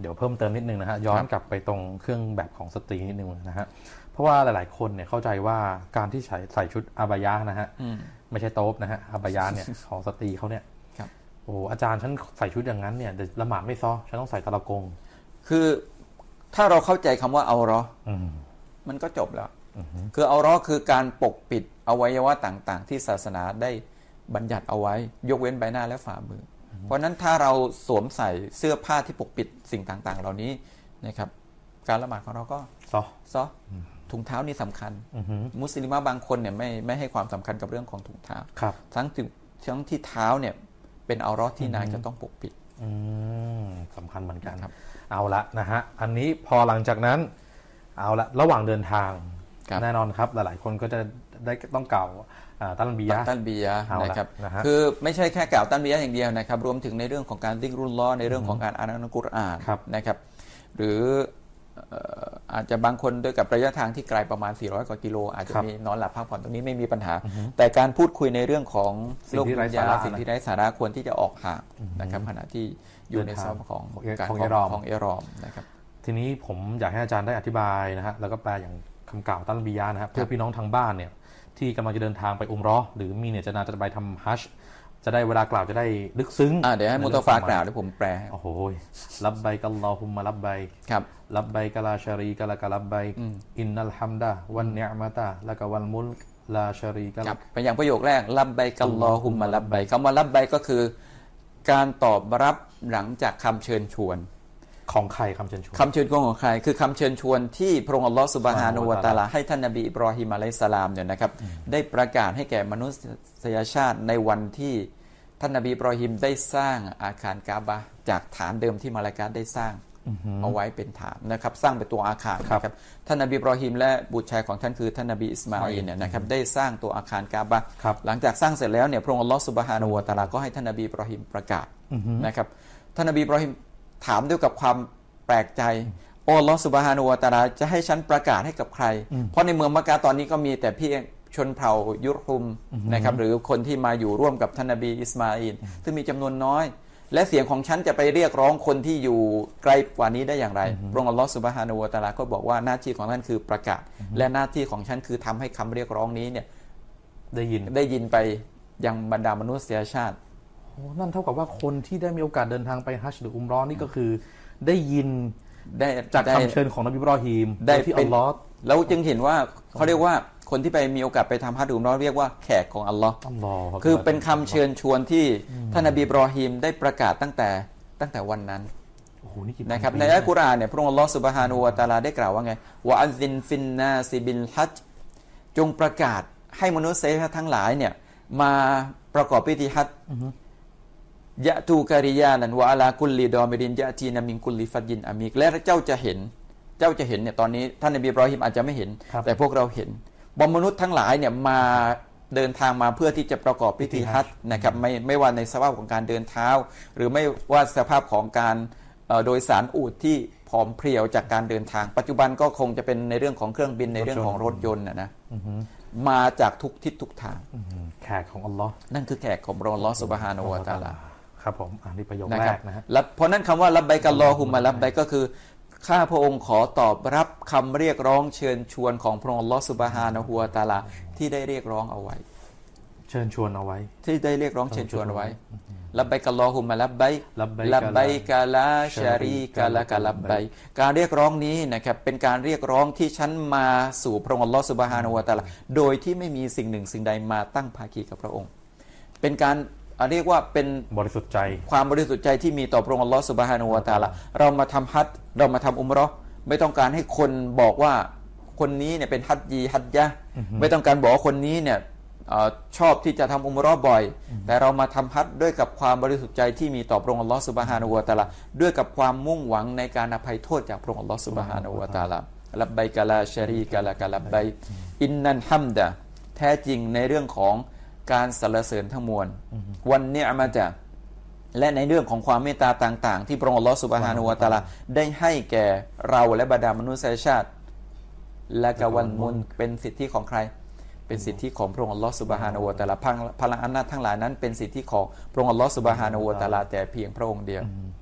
เดี๋ยวเพิ่มเติมนิดนึงนะฮะย้อนกลับไปตรงเครื่องแบบของสตรีนิดนึงนะฮะเพราะว่าหลายๆคนเนี่ยเข้าใจว่าการที่ใส่ชุดอาบายะนะฮะไม่ใช่โต๊บนะฮะอาบายะเนี่ยของสตรีเขาเนี่ยโอ้อาจารย์ฉันใส่ชุดอย่างนั้นเนี่ยละหมาดไม่ซ้อฉันต้องใส่ตะละกงคือถ้าเราเข้าใจคำว่าเอาเราะห์มันก็จบแล้วคือเอาเราะห์คือการปกปิดอวัยวะต่างๆที่ศาสนาได้บัญญัติเอาไว้ยกเว้นใบหน้าและฝ่ามือเพราะนั้นถ้าเราสวมใส่เสื้อผ้าที่ปกปิดสิ่งต่างๆเหล่านี้นะครับการละหมาดของเราก็ซอถุงเท้านี่สำคัญมุสลิมะบางคนเนี่ยไม่ให้ความสำคัญกับเรื่องของถุงเท้าทั้งที่เท้าเนี่ยเป็นเอาเราะห์ที่นางจะต้องปกปิดสำคัญเหมือนกันเอาละนะฮะอันนี้พอหลังจากนั้นเอาละระหว่างเดินทางแน่นอนครับหลายๆคนก็จะได้ต้องกล่าวตันบียะนะครับคือไม่ใช่แค่กล่าวตันบียะอย่างเดียวนะครับรวมถึงในเรื่องของการซิกรุลลอฮ์ในเรื่องของการอ่านอัลกุรอานนะครับหรืออาจจะบางคนด้วยกับระยะทางที่ไกลประมาณ400กว่ากิโลอาจจะมีนอนหลับพักผ่อนตรงนี้ไม่มีปัญหาแต่การพูดคุยในเรื่องของโลกวิญญาณสิ่งที่ไร้สาระควรที่จะออกห่างนะครับขณะที่อยู่ในซอฟของการของเอรอมนะครับทีนี้ผมอยากให้อาจารย์ได้อธิบายนะฮะแล้วก็แปลอย่างคำกล่าวตัลบียะนะครับเพื่อพี่น้องทางบ้านเนี่ยที่กำลังจะเดินทางไปอุมเราะห์หรือมีเนี่ยจะไปทำฮัจญ์จะได้เวลากล่าวจะได้ลึกซึ้งเดี๋ยวให้มุตฟากล่าวเดี๋ยวผมแปลโอ้โหลับไบกัลลอฮุมมะลับไบครับลับไบกะลาชะรีกะละกะลับไบอินนัลฮัมดะวันนิอ์มะตะละกะวัลมุลกลาชะรีกะละเป็นอย่างประโยคแรกลับไบกัลลอฮุมมะลับไบคำว่าลับไบก็คือการตอบรับหลังจากคำเชิญชวนของใครคำเชิญชวนของใครคือคำเชิญชวนที่พระองค์อัลลอฮฺซุบฮานะฮูวะตะอาลาให้ท่านนบีอิบรอฮิมอะลัยฮิสสลามเนี่ยนะครับได้ประกาศให้แก่มนุษยชาติในวันที่ท่านนบีอิบรอฮิมได้สร้างอาคารกาบะห์จากฐานเดิมที่มลาอิกะฮ์ได้สร้างเอาไว้เป็นฐานนะครับสร้างเป็นตัวอาคารนะครับท่านนบีอิบรอฮิมและบุตรชายของท่านคือท่านนบีอิสมาอีลเนี่ยนะครับได้สร้างตัวอาคารกาบะห์หลังจากสร้างเสร็จแล้วเนี่ยพระองค์อัลลอฮฺซุบฮานะฮูวะตะอาลาก็ให้ท่านนบีอิบรอฮิมประกาศนะครับท่านนบีอิบรอฮิมถามด้วยกับความแปลกใจอัลลอฮฺซุบฮานะฮูวะตะอาลาจะให้ฉันประกาศให้กับใครเพราะในเมืองมักกะฮ์ตอนนี้ก็มีแต่พี่ชนเผ่ายุรฮุมนะครับหรือคนที่มาอยู่ร่วมกับท่านนบีอิสมาอีลซึ่งมีจำนวนน้อยและเสียงของฉันจะไปเรียกร้องคนที่อยู่ไกลกว่านี้ได้อย่างไรพระองค์อัลลอฮฺซุบฮานะฮูวะตะอาลาก็บอกว่าหน้าที่ของท่านคือประกาศและหน้าที่ของฉันคือทำให้คำเรียกร้องนี้เนี่ยได้ยินไปยังบรรดามนุษยชาตินั่นเท่ากับว่าคนที่ได้มีโอกาสเดินทางไปฮัจญ์หรืออุมเราะห์นี่ก็คือได้ยินจากคำเชิญของนบีอิบรอฮีมได้ที่อัลลอฮ์แล้วจึงเห็นว่าเขาเรียกว่าคนที่ไปมีโอกาสไปทำฮัจญ์อุมเราะห์เรียกว่าแขกของอัลลอฮ์คือเป็นคำเชิญชวนที่ท่านนบีอิบรอฮีมได้ประกาศตั้งแต่วันนั้นนะครับในอัลกุรอานเนี่ยพระองค์อัลลอฮ์ซุบฮานะฮูวะตะอาลาได้กล่าวว่าไงวะอัซซินฟินนาซิบิลฮัจญ์จงประกาศให้มนุษยชาติทั้งหลายเนี่ยมาประกอบพิธีฮัจญ์ยะตูกะริยานันวะอะลากุลลิดอมิรินยะตีนามินกุลลิฟัดยินอามิกและเจ้าจะเห็นเนี่ยตอนนี้ท่านนบีอิบรอฮิมอาจจะไม่เห็นแต่พวกเราเห็นมนุษย์ทั้งหลายเนี่ยมาเดินทางมาเพื่อที่จะประกอบพิธีฮัจญ์นะครับไม่ว่าในสภาพของการเดินเท้าหรือไม่ว่าสภาพของการโดยสารอูฐที่ผอมเพรียวจากการเดินทางปัจจุบันก็คงจะเป็นในเรื่องของเครื่องบินในเรื่องของรถยนต์นะมาจากทุกทิศทุกทางแขกของอัลลอฮ์นั่นคือแขกของอัลลอฮ์ซุบฮานะฮูวะตะอาลาครับผมอันนี้ประโยคแรกนะฮะเพราะนั้นคำว่าลับไบกัลลอฮุมมะลับไบก็คือข้าพระองค์ขอตอบรับคำเรียกร้องเชิญชวนของพระองค์อัลลอฮ์ซุบฮานะฮูวะตะอาลาที่ได้เรียกร้องเอาไว้เชิญชวนเอาไว้ที่ได้เรียกร้องเชิญชวนเอาไว้ลับไบกัลลอฮุมมะลับไบลับไบกะลาชะรีกะละกะลับไบการเรียกร้องนี้นะครับเป็นการเรียกร้องที่ฉันมาสู่พระองค์อัลลอฮ์ซุบฮานะฮูวะตะอาลาโดยที่ไม่มีสิ่งหนึ่งสิ่งใดมาตั้งภาคีกับพระองค์เป็นการเรียกว่าเป็นบริสุทธิ์ใจความบริสุทธิ์ใจที่มีต่อพระองค์อัลลอฮฺซุบฮานะฮูวะตะอาลาเรามาทำฮัจญ์เรามาทำอุมเราะห์ไม่ต้องการให้คนบอกว่าคนนี้เนี่ยเป็นฮัจญะไม่ต้องการบอกว่าคนนี้เนี่ยชอบที่จะทำอุมเราะห์บ่อยแต่เรามาทำฮัจญ์ด้วยกับความบริสุทธิ์ใจที่มีต่อพระองค์อัลลอฮฺซุบฮานะฮูวะตะอาลาด้วยกับความมุ่งหวังในการอภัยโทษจากพระองค์อัลลอฮฺซุบฮานะฮูวะตะอาลาลับไบกะลาชะรีกะละกะลับไบอินนัลฮัมดะแท้จริงในเรื่องของการสรรเสริญทั้งมวลวันเนียมาจะและในเรื่องของความเมตตาต่างๆที่พระองค์อัลลอฮฺซุบฮานะฮูวะตะอาลาได้ให้แก่เราและบรรดามนุษยชาติและกวันมุลเป็นสิทธิของใครเป็นสิทธิของพระองค์อัลลอฮฺซุบฮานะฮูวะตะอาลาพลังอำนาจทั้งหลายนั้นเป็นสิทธิของพระองค์อัลลอฮฺซุบฮานะฮูวะตะอาลาแต่เพียงพระองค์เดียว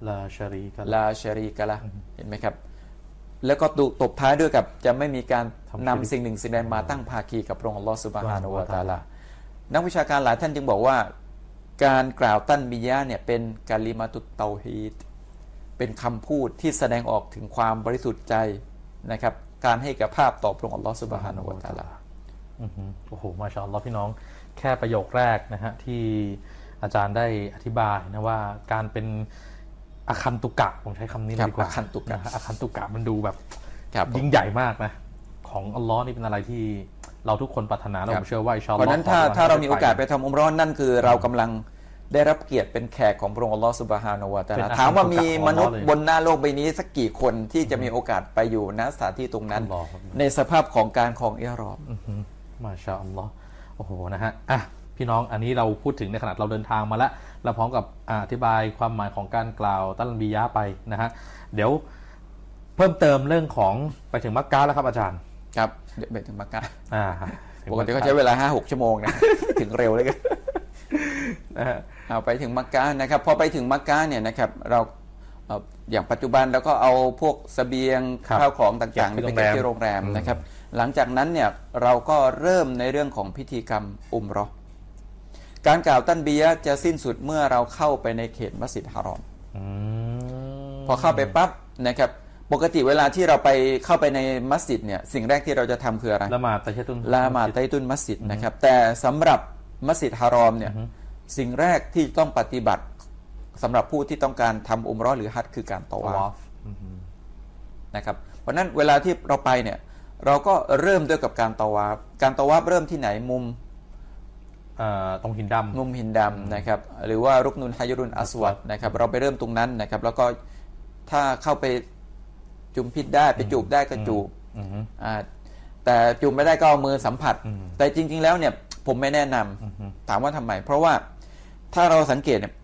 ลาชารีกะลาชารีกะละเห็นไหมครับแล้วก็ตบท้ายด้วยกับจะไม่มีการนำสิ่งหนึ่งสิ่งใดมาตั้งภาคีกับพระองค์อัลลอฮฺซุบฮานะฮูวะตะอาลานักวิชาการหลายท่านจึงบอกว่าการกล่าวตันบิยะห์เนี่ยเป็นกะลิมาตุตเตาฮีดเป็นคำพูดที่แสดงออกถึงความบริสุทธิ์ใจนะครับการให้กับภาพต่อพระองค์อัลลอฮฺซุบฮานะฮูวะตะอาลาโอ้โหมาชาอัลลอฮ์พี่น้องแค่ประโยคแรกนะฮะที่อาจารย์ได้อธิบายนะว่าการเป็นอาคันตุกะผมใช้คำนี้ดีกว่าอาคันตุกะอาคันตุกะมันดูแบบยิ่งใหญ่มากนะของอัลลอฮ์นี่เป็นอะไรที่เราทุกคนปรารถนาและผมเชื่อว่าอินชาอัลลอฮ์เพราะนั้นถ้าเรามีโอกาสไปทำอุมเราะห์นั่นคือเรากำลังได้รับเกียรติเป็นแขกของพระองค์อัลลอฮ์ซุบฮานะฮูวะตะอาลาถามว่ามีมนุษย์บนหน้าโลกใบนี้สักกี่คนที่จะมีโอกาสไปอยู่ณสถานที่ตรงนั้นในสภาพของการครองอิหรอมมาชาอัลลอฮ์โอ้โหนะฮะพี่น้องอันนี้เราพูดถึงในขณะเราเดินทางมาแล้วเราพร้อมกับอธิบายความหมายของการกล่าวตันบิยะห์ไปนะฮะเดี๋ยวเพิ่มเติมเรื่องของไปถึงมักกะห์แล้วครับอาจารย์ครับเดี๋ยวไปถึงมักกะห์ปกติก็ใช้เวลา 5-6 ชั่วโมงนะ ถึงเร็วเลยกันเอาไปถึงมักกะห์นะครับพอไปถึงมักกะห์เนี่ยนะครับเราอย่างปัจจุบันเราก็เอาพวกเสบียงข้าวของต่างๆไปเก็บที่โรงแรมนะครับหลังจากนั้นเนี่ยเราก็เริ่มในเรื่องของพิธีกรรมอุมเราะห์การกล่าวตันบียะห์จะสิ้นสุดเมื่อเราเข้าไปในเขตมัสยิดฮารอมพอเข้าไปปั๊บนะครับปกติเวลาที่เราไปเข้าไปในมัสยิดเนี่ยสิ่งแรกที่เราจะทำคืออะไรละหมาดตะฮิยะตุลมัสยิดนะครับแต่สำหรับมัสยิดฮารอมเนี่ยสิ่งแรกที่ต้องปฏิบัติสำหรับผู้ที่ต้องการทำอุมเราะห์หรือฮัจญ์คือการตะวาฟนะครับเพราะนั้นเวลาที่เราไปเนี่ยเราก็เริ่มด้วยกับการตะวาฟเริ่มที่ไหนมุมตรงหินดำมุมหินดำนะครับหรือว่ารุกนุนฮายุรุนอัสวัดนะครับเราไปเริ่มตรงนั้นนะครับแล้วก็ถ้าเข้าไปจุ่มพิษได้ไปจูบได้ก็จูบแต่จูบไม่ได้ก็เอามือสัมผัสแต่จริงๆแล้วเนี่ยผมไม่แนะนำถามว่าทำไมเพราะว่าถ้าเราสังเกตเนี่ย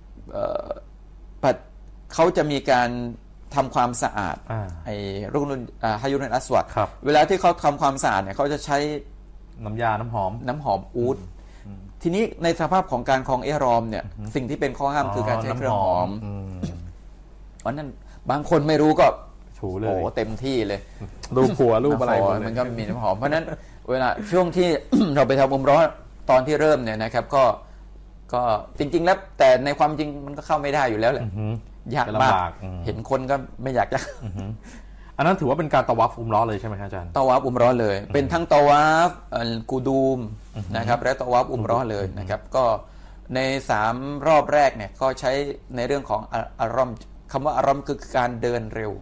เขาจะมีการทำความสะอาดไอ้รุกนุนฮายุรุนอัสวัดเวลาที่เขาทำความสะอาดเนี่ยเขาจะใช้น้ำหอมอูฐทีนี้ในสภาพของการครองอิหรอมเนี่ยสิ่งที่เป็นข้อห้ามคือการใช้เครื่องหอมเพราะนั้นบางคนไม่รู้ก็ถูเลยโอ้เต็มที่เลยรูปผัวรูปอะไรมันก็มีน้ำหอมเพราะนั้นเวลาช่วงที่ เราไปทำอุมเราะห์ตอนที่เริ่มเนี่ยนะครับก็จริงๆแล้วแต่ในความจริงมันก็เข้าไม่ได้อยู่แล้วแหละยากมากเห็นคนก็ไม่อยากจะอันนั้นถือว่าเป็นการตะวาฟอุมเราะห์เลยใช่ไหมครับอาจารย์ตะวาฟอุมเราะห์เลยเป็นทั้งตะวาฟกูดูมนะครับและตะวาฟอุมเราะห์เลยนะครับก็ใน3รอบแรกเนี่ยก็ใช้ในเรื่องของอารอมคำว่าอารอมคือการเดินเร็ว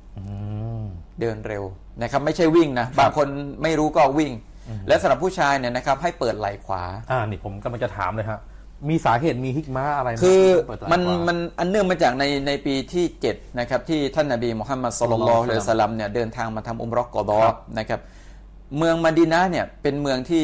นะครับไม่ใช่วิ่งนะบางคนไม่รู้ก็วิ่งและสำหรับผู้ชายเนี่ยนะครับให้เปิดไหล่ขวานี่ผมกำลังจะถามเลยครับมีสาเหตุมีฮิกมะอะไรคือมันอันเนื่องมาจากในปีที่7นะครับที่ท่านนบีมุฮัมมัดศ็อลลัลลอฮุอะลัยฮิวะซัลลัมเนี่ยเดินทางมาทำอุมเราะห์กอฎอนะครับเมืองมะดีนะห์เนี่ยเป็นเมืองที่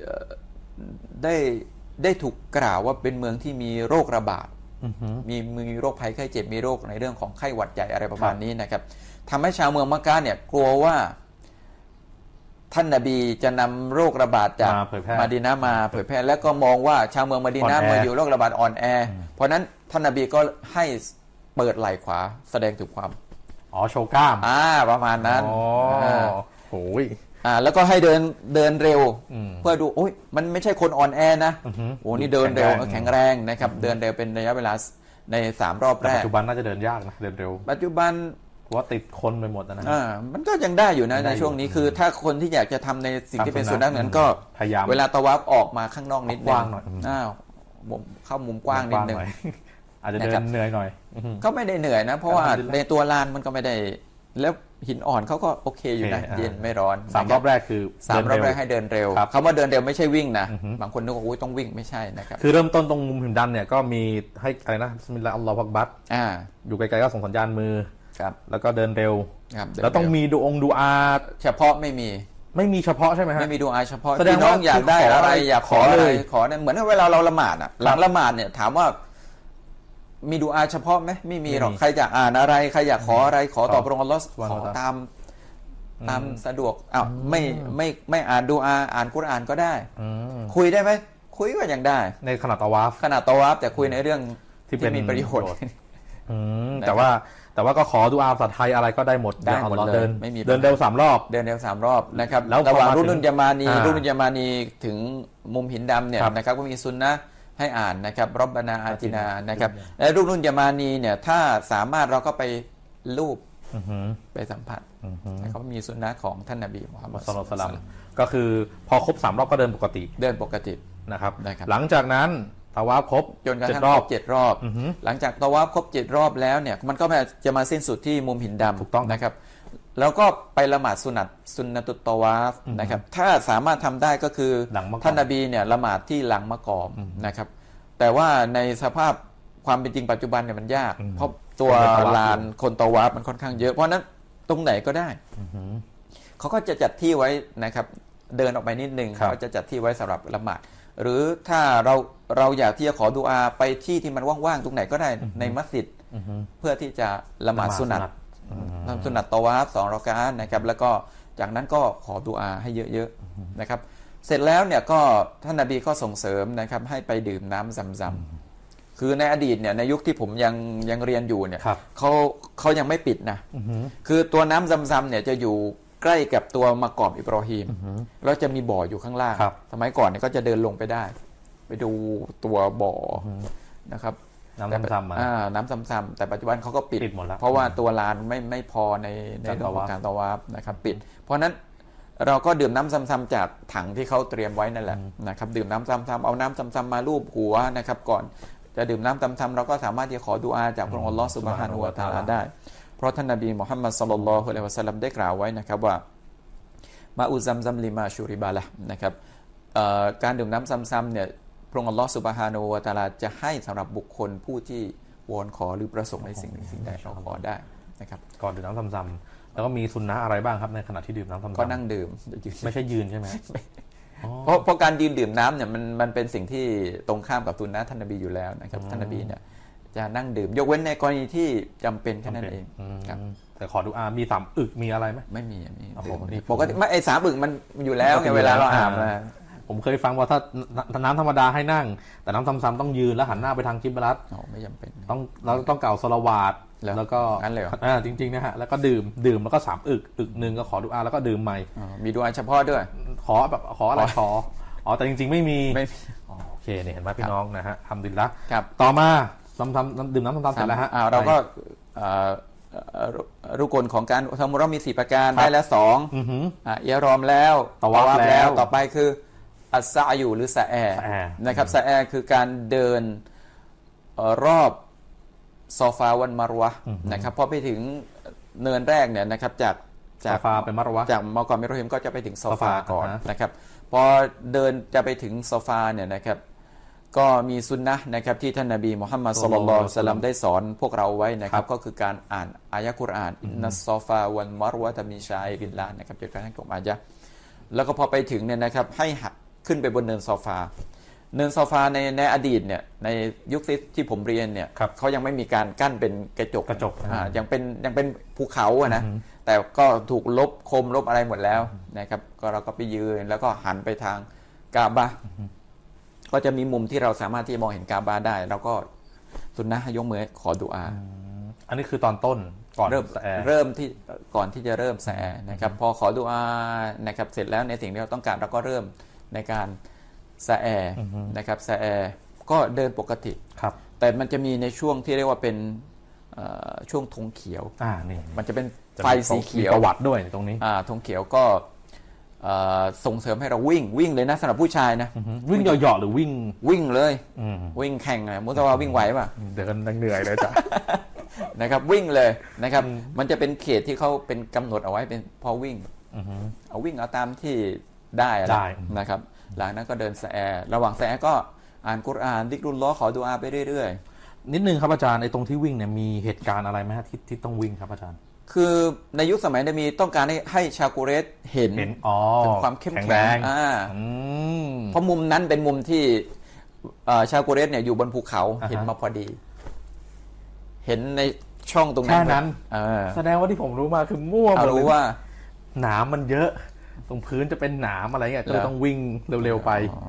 ได้ถูกกล่าวว่าเป็นเมืองที่มีโรคระบาดมีโรคภัยไข้เจ็บมีโรคในเรื่องของไข้หวัดใหญ่อะไรประมาณนี้นะครับทำให้ชาวเมืองมักกะห์เนี่ยกลัวว่าท่านนบีจะนำโรคระบาดจากมะดีนะห์มาเผยแพร่แล้วก็มองว่าชาวเมืองมะดีนะห์เมื่ออยู่โรคระบาดอ่อนแอเพราะนั้นท่านนบีก็ให้เปิดไหล่ขวาแสดงถึงความโชว์กล้ามประมาณนั้นโอ้ยแล้วก็ให้เดินเร็วเพื่อดูโอ้ยมันไม่ใช่คนอ่อนแอนะโอ้นี่เดินเร็วแข็งแรงนะครับเดินเร็วเป็นระยะเวลาใน3รอบแรกปัจจุบันน่าจะเดินยากนะเดินเร็วปัจจุบันว่าติดคนไปหมดนะมันก็ยังได้อยู่นะในช่วงนี้คือถ้าคนที่อยากจะทำในสิ่งที่เป็นสุนัขนั้นก็พยายามเวลาตะวัฟออกมาข้างนอกนิดนึงเข้ามุมกว้างนิดนึงอาจจะเดินเหนื่อยหน่อยก็ไม่ได้เหนื่อยนะเพราะว่าในตัวลานมันก็ไม่ได้แล้วหินอ่อนเขาก็โอเคอยู่นะเย็นไม่ร้อน 3รอบแรกคือ 3รอบแรกให้เดินเร็วคำว่าเดินเร็วไม่ใช่วิ่งนะบางคนนึกว่าโอ้ยต้องวิ่งไม่ใช่นะครับคือเริ่มต้นตรงมุมหินดำเนี่ยก็มีให้อะไรนะบิสมิลลาฮิอัลลอฮุอักบัรอยู่ไกลๆก็ส่งสัญญาณมือแล้วก็เดินเร็วแล้วต้องมีดูอาเฉพาะไม่มีเฉพาะใช่ไหมฮะไม่มีดูอาเฉพาะที่น้องอยากได้อะไรอยากขออะไรขอเนี่ยเหมือนเวลาเราละหมาดหลังละหมาดเนี่ยถามว่ามีดูอาเฉพาะไหมไม่มีหรอกใครอยากอ่านอะไรใครอยากขออะไรขอต่อพระองค์อัลเลาะห์ขอตามสะดวกไม่อ่านดูอาอ่านกุรอานก็ได้คุยได้ไหมคุยก็ยังได้ในขณะตะวาฟแต่คุยในเรื่องที่มีประโยชน์แต่ว่าก็ขอดุอาภาษาไทยอะไรก็ได้หมดเลยไม่มีเดินเร็ว3 รอบ 3 รอบนะครับแล้วระหว่างรุ่นยามานีถึงมุมหินดำเนี่ยนะครับก็มีซุนนะให้อ่านนะครับรบบานาอาตินานะครับและรุ่นยามานีเนี่ยถ้าสามารถเราก็ไปลูบไปสัมผัสเขามีซุนนะของท่านนบีมุฮัมมัดศ็อลลัลลอฮุอะลัยฮิวะซัลลัมก็คือพอครบ3 รอบก็เดินปกตินะครับหลังจากนั้นตะวาฟครบจนกระทั่งครบ7 รอบหลังจากตะวาฟครบ7 รอบแล้วเนี่ยมันก็จะมาสิ้นสุดที่มุมหินดำถูกต้องนะครับแล้วก็ไปละหมาดสุนัตุตตะวาฟนะครับถ้าสามารถทำได้ก็คือท่านนบีเนี่ยละหมาดที่หลังมะกอมนะครับแต่ว่าในสภาพความเป็นจริงปัจจุบันเนี่ยมันยากเพราะตัวลานคนตะวาฟมันค่อนข้างเยอะเพราะนั้นตรงไหนก็ได้เขาก็จะจัดที่ไว้นะครับเดินออกไปนิดนึงเขาจะจัดที่ไว้สำหรับละหมาดหรือถ้าเราอยากที่จะขอดุอาไปที่ที่มันว่างๆตรงไหนก็ได้ในมัสยิดเพื่อที่จะละหมาดสุนัตตะวาฟ2 รอกะอะห์นะครับแล้วก็จากนั้นก็ขอดุอาให้เยอะๆนะครับเสร็จแล้วเนี่ยก็ท่านนบีก็ส่งเสริมนะครับให้ไปดื่มน้ำซัมๆคือในอดีตเนี่ยในยุคที่ผมยังเรียนอยู่เนี่ยเขายังไม่ปิดนะคือตัวน้ำซัมๆเนี่ยจะอยู่ใกล้กับตัวมะกอมอิบรอฮีมแล้วจะมีบ่ออยู่ข้างล่างสมัยก่อนเนี่ยก็จะเดินลงไปได้ไปดูตัวบ่อนะครับน้ำซ้ำแต่ปัจจุบันเขาก็ปิดหมดแล้วเพราะว่าตัวลานไม่พอในเรื่องของการตะวาฟนะครับปิดเพราะนั้นเราก็ดื่มน้ำซ้ำๆจากถังที่เขาเตรียมไว้นั่นแหละนะครับดื่มน้ำซ้ำๆเอาน้ำซ้ำๆมาลูบหัวนะครับก่อนจะดื่มน้ำซ้ำๆเราก็สามารถที่จะขอดุอาจากพระองค์อัลเลาะห์ซุบฮานะฮูวะตะอาลาได้เพราะท่านนบีมุฮัมมัดศ็อลลัลลอฮุอะลัยฮิวะซัลลัมได้กล่าวไว้นะครับว่ามาอุซัมซัมลิมาชูริบาละนะครับการดื่มน้ำซ้ำๆเนี่ยพระองค์อัลเลาะห์ซุบฮานะฮูวะตะอาลาจะให้สำหรับบุคคลผู้ที่วอนขอหรือประสงค์ในสิ่งหนึ่งสิ่งใดเขาขอได้นะครับก่อนดื่มน้ำซ้ำๆแล้วก็มีซุนนะอะไรบ้างครับในขณะที่ดื่มน้ำซ้ำๆก็นั่งดื่มไม่ใช่ยืนใช่ไหมเพราะการยืนดื่มน้ำเนี่ยมันเป็นสิ่งที่ตรงข้ามกับซุนนะท่านนบีอยู่แล้วนะครับท่านนบีเนี่ยจะนั่งดื่มยกเว้นในกรณีที่จำเป็นแค่นั้นเองครับแต่ขอดุอามี3 อึกมีอะไรไหมไม่มีปกติไม่ไอ้3 อึกมันอยู่แล้วไงเวลาเราอาบนะผมเคยฟังว่าถ้าน้ำธรรมดาให้นั่งแต่น้ำซ้ำๆต้องยืนแล้วหันหน้าไปทางกิบลัตไม่จำเป็นเราต้องกล่าวศอลาวาตแล้วก็จริงๆนะฮะแล้วก็ดื่มแล้วก็3 อึกนึงก็ขอดุอาแล้วก็ดื่มใหม่มีดุอาเฉพาะด้วยขออะไรแต่จริงๆไม่มีโอเคเนี่ยเห็นไหมพี่น้องนะฮะทำดีละต่อมาดื่มน้ำซ้ำๆเสร็จแล้วฮะเราก็รุกลของการทำมุเรามี4 ประการได้แล้ว2อิรอมแล้วตะวาฟแล้วต่อไปคืออัสซะอยู่หรือซะแอนะครับซะแอคือการเดินรอบซอฟาวันมารวะนะครับพอไปถึงเนินแรกเนี่ยนะครับจากซอฟาไปมารวะจากมะกอมอิบรอฮีมก็จะไปถึงซอฟาก่อนนะครับพอเดินจะไปถึงซอฟาเนี่ยนะครับก็มีซุนนะนะครับที่ท่านนบีมุฮัมมัดศ็อลลัลลอฮุอะลัยฮิวะซัลลัมได้สอนพวกเราไว้นะครับก็คือการอ่านอายะกุรอานอินนัสซอฟาวัลมารวะตะมินชาอิริลลาห์นะครับจนกระทั่งจบอายะแล้วก็พอไปถึงเนี่ยนะครับให้ขึ้นไปบนเนินซอฟาในอดีตเนี่ยในยุคที่ผมเรียนเนี่ยเขายังไม่มีการกั้นเป็นกระจกยังเป็นภูเขาอะนะแต่ก็ถูกลบอะไรหมดแล้วนะครับก็เราก็ไปยืนแล้วก็หันไปทางกาบะห์ก็จะมีมุมที่เราสามารถที่จะมองเห็นกาบะห์ได้เราก็ซุนนะห์ยกมือขอดุอาอันนี้คือตอนต้นก่อนเริ่มที่ก่อนที่จะเริ่มซะแอนะครับพอขอดุอานะครับเสร็จแล้วในสิ่งที่เราต้องการเราก็เริ่มในการซะแอนะครับซะแอก็เดินปกติแต่มันจะมีในช่วงที่เรียกว่าเป็นช่วงธงเขียวนี่มันจะเป็นไฟสีเขียวประวัติด้วยตรงนี้ธงเขียวก็ส่งเสริมให้เราวิ่งเลยนะสำหรับผู้ชายนะวิ่งเหยาะๆหรือวิ่งเลยวิ่งแข่งมุตะวาวิ่งไหวป่ะเดินเหนื่อยเลยจ้ะนะครับวิ่งเลยนะครับมันจะเป็นเขตที่เขาเป็นกำหนดเอาไว้เป็นพอวิ่งเอาตามที่ได้นะครับหลังนั้นก็เดินซะแอระหว่างซะแอก็อ่านกุรอานดิกรุลลอฮ์ขอดุอาไปเรื่อยๆนิดนึงครับอาจารย์ไอ้ตรงที่วิ่งเนี่ยมีเหตุการณ์อะไรไหมที่ต้องวิ่งครับอาจารย์คือในยุคสมัยนบีต้องการให้ชาวกุเรชเห็นถึงความเข้มแข็งเพราะมุมนั้นเป็นมุมที่ชาวกุเรชเนี่ยอยู่บนภูเขาเห็นมาพอดีเห็นในช่องตรงนั้นแสดงว่าที่ผมรู้มาคือมั่วหมดเลยรู้ว่าหนามมันเยอะตรงพื้นจะเป็นหนามอะไรเงี้ยก็เลยต้องวิ่งเร็วๆไป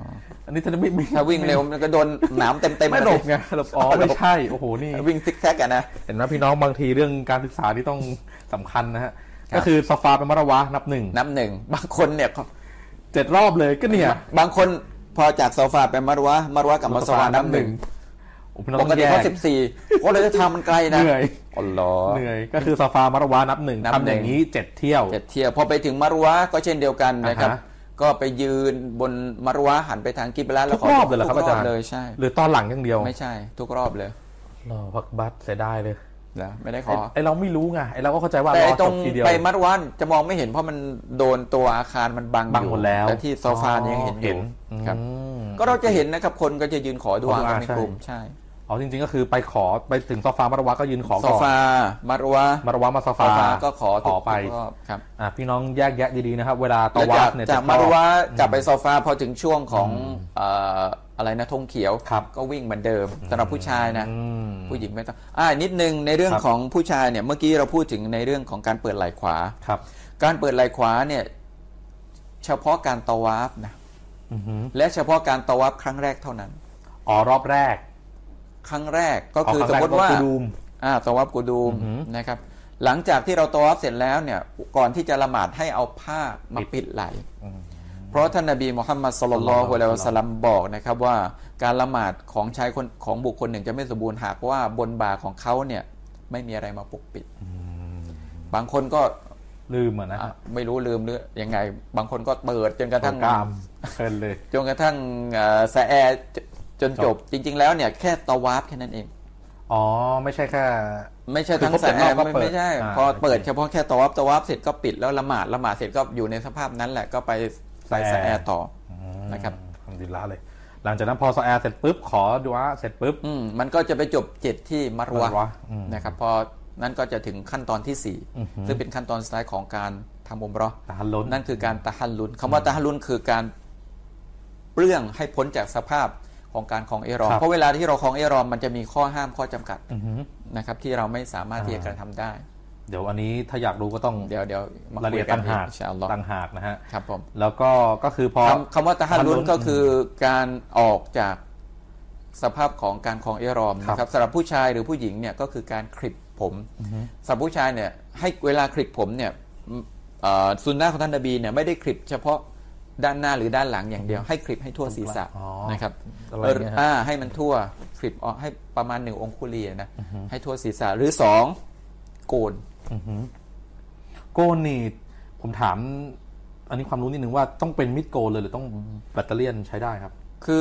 อันนี้ถ้าไม่ถ้าวิ่งเร็วมันก็โดนหนามเต็มๆไม่หลบไงหลบอ๋อไม่ใช่โอ้โหนี่วิ่งซิกแซกกันนะเห็นไหมพี่น้องบางทีเรื่องการศึกษาที่ต้องสำคัญนะฮะก็คือซอฟาเป็นมะระวะนับหนึ่งบางคนเนี่ย 7 รอบเลยก็เนี่ยบางคนพอจากซอฟาเป็นมะระวะกับมะซาวานับหนึ่งปกติเขา14ก็เลยจะทำมันไกลนะเหนื่อยอ๋อเหนื่อยก็คือซอฟามะระวะนับหนึ่งทำอย่างนี้7 เที่ยวพอไปถึงมะระวะก็เช่นเดียวกันนะครับก็ไปยืนบนมะระวะหันไปทางกิบลาแล้วทุกรอบเลยเหรอครับอาจารย์เลยใช่หรือตอนหลังอย่างเดียวไม่ใช่ทุกรอบเลยพักบัตเสียดายเลยนะไม่ได้ขอไอเราไม่รู้ไงไอเราก็เข้าใจว่าแต่ตรงไปมะระวะจะมองไม่เห็นเพราะมันโดนตัวอาคารมันบังหมดแล้วแต่ที่โซฟายังเห็นอยู่ครับก็เราจะเห็นนะครับคนก็จะยืนขอดูอาในกลุ่มใช่อ๋อจริงๆก็คือไปถึงโซฟามะระวะก็ยืนขอก่อนโซฟามะระวะมาโซฟาก็ขอไปครับพี่น้องแยกแยะดีๆนะครับเวลาตะวาฟเนี่ยจากมะระวะกลับไปโซฟาพอถึงช่วงของอะไรนะธงเขียวก็วิ่งเหมือนเดิมสำหรับผู้ชายนะผู้หญิงไม่ต้องนิดนึงในเรื่องของผู้ชายเนี่ยเมื่อกี้เราพูดถึงในเรื่องของการเปิดไหล่ขวาการเปิดไหล่ขวาเนี่ยเฉพาะการตะวาฟนะและเฉพาะการตะวาฟครั้งแรกเท่านั้นรอบแรกครั้งแรกก็คือสมมติว่าตะวัฟกูดูมนะครับหลังจากที่เราตะวัฟเสร็จแล้วเนี่ยก่อนที่จะละหมาดให้เอาผ้ามาปิดไหล่เพราะท่านนบีมุฮัมมัดศ็อลลัลลอฮุอะลัยฮิวะซัลลัมบอกนะครับว่าการละหมาดของชายคนของบุคคลหนึ่งจะไม่สมบูรณ์หากว่าบนบ่าของเขาเนี่ยไม่มีอะไรมาปกปิดบางคนก็ลืมนะไม่รู้ลืมหรือยังไงบางคนก็เปิดจนกระทั่งกามเพลินเลยจนกระทั่งซะแอจนจบจริงๆแล้วเนี่ยแค่ตะวาฟแค่นั้นเองไม่ใช่แค่ไม่ใช่ทั้งสายไม่ใช่พอเปิดเฉพาะแค่ตะวาฟเสร็จก็ปิดแล้วละหมาดเสร็จก็อยู่ในสภาพนั้นแหละก็ไปใส่ซะแอต่อนะครับทำดีละเลยหลังจากนั้นพอซะแอเสร็จปุ๊บขอดุอาเสร็จปุ๊บมันก็จะไปจบ7ที่มะระวะนะครับพอนั้นก็จะถึงขั้นตอนที่4ซึ่งเป็นขั้นตอนสุดท้ายของการทำอุมเราะห์นั่นคือการตะฮัลลุลคำว่าตะฮัลลุลคือการเปลื้องให้พ้นจากสภาพของการคลองอิหรอมเพราะเวลาที่เราคลองอิหรอมมันจะมีข้อห้ามข้อจำกัดนะครับที่เราไม่สามารถที่จะกระทำได้เดี๋ยวอันนี้ถ้าอยากรู้ก็ต้องเดี๋ยวรายละเอียดต่างหากนะฮะครับผมแล้วก็คือพอคำว่าตะฮัลลุลก็คือการออกจากสภาพของการคลองอิหรอมนะครับสำหรับผู้ชายหรือผู้หญิงเนี่ยก็คือการคลิปผมสำหรับผู้ชายเนี่ยให้เวลาคลิปผมเนี่ยซุนนะห์ของท่านนบีเนี่ยไม่ได้คลิปเฉพาะด้านหน้าหรือด้านหลังอย่างเดียวให้คลิปให้ทั่วศีรษะนะครับให้มันทั่วคลิปให้ประมาณ1 องคุลีนะให้ทั่วศีรษะหรือ2โกนโกนนี่ผมถามอันนี้ความรู้นิดนึงว่าต้องเป็นมิดโกนเลยหรือต้องแบตเตอรี่ใช้ได้ครับคือ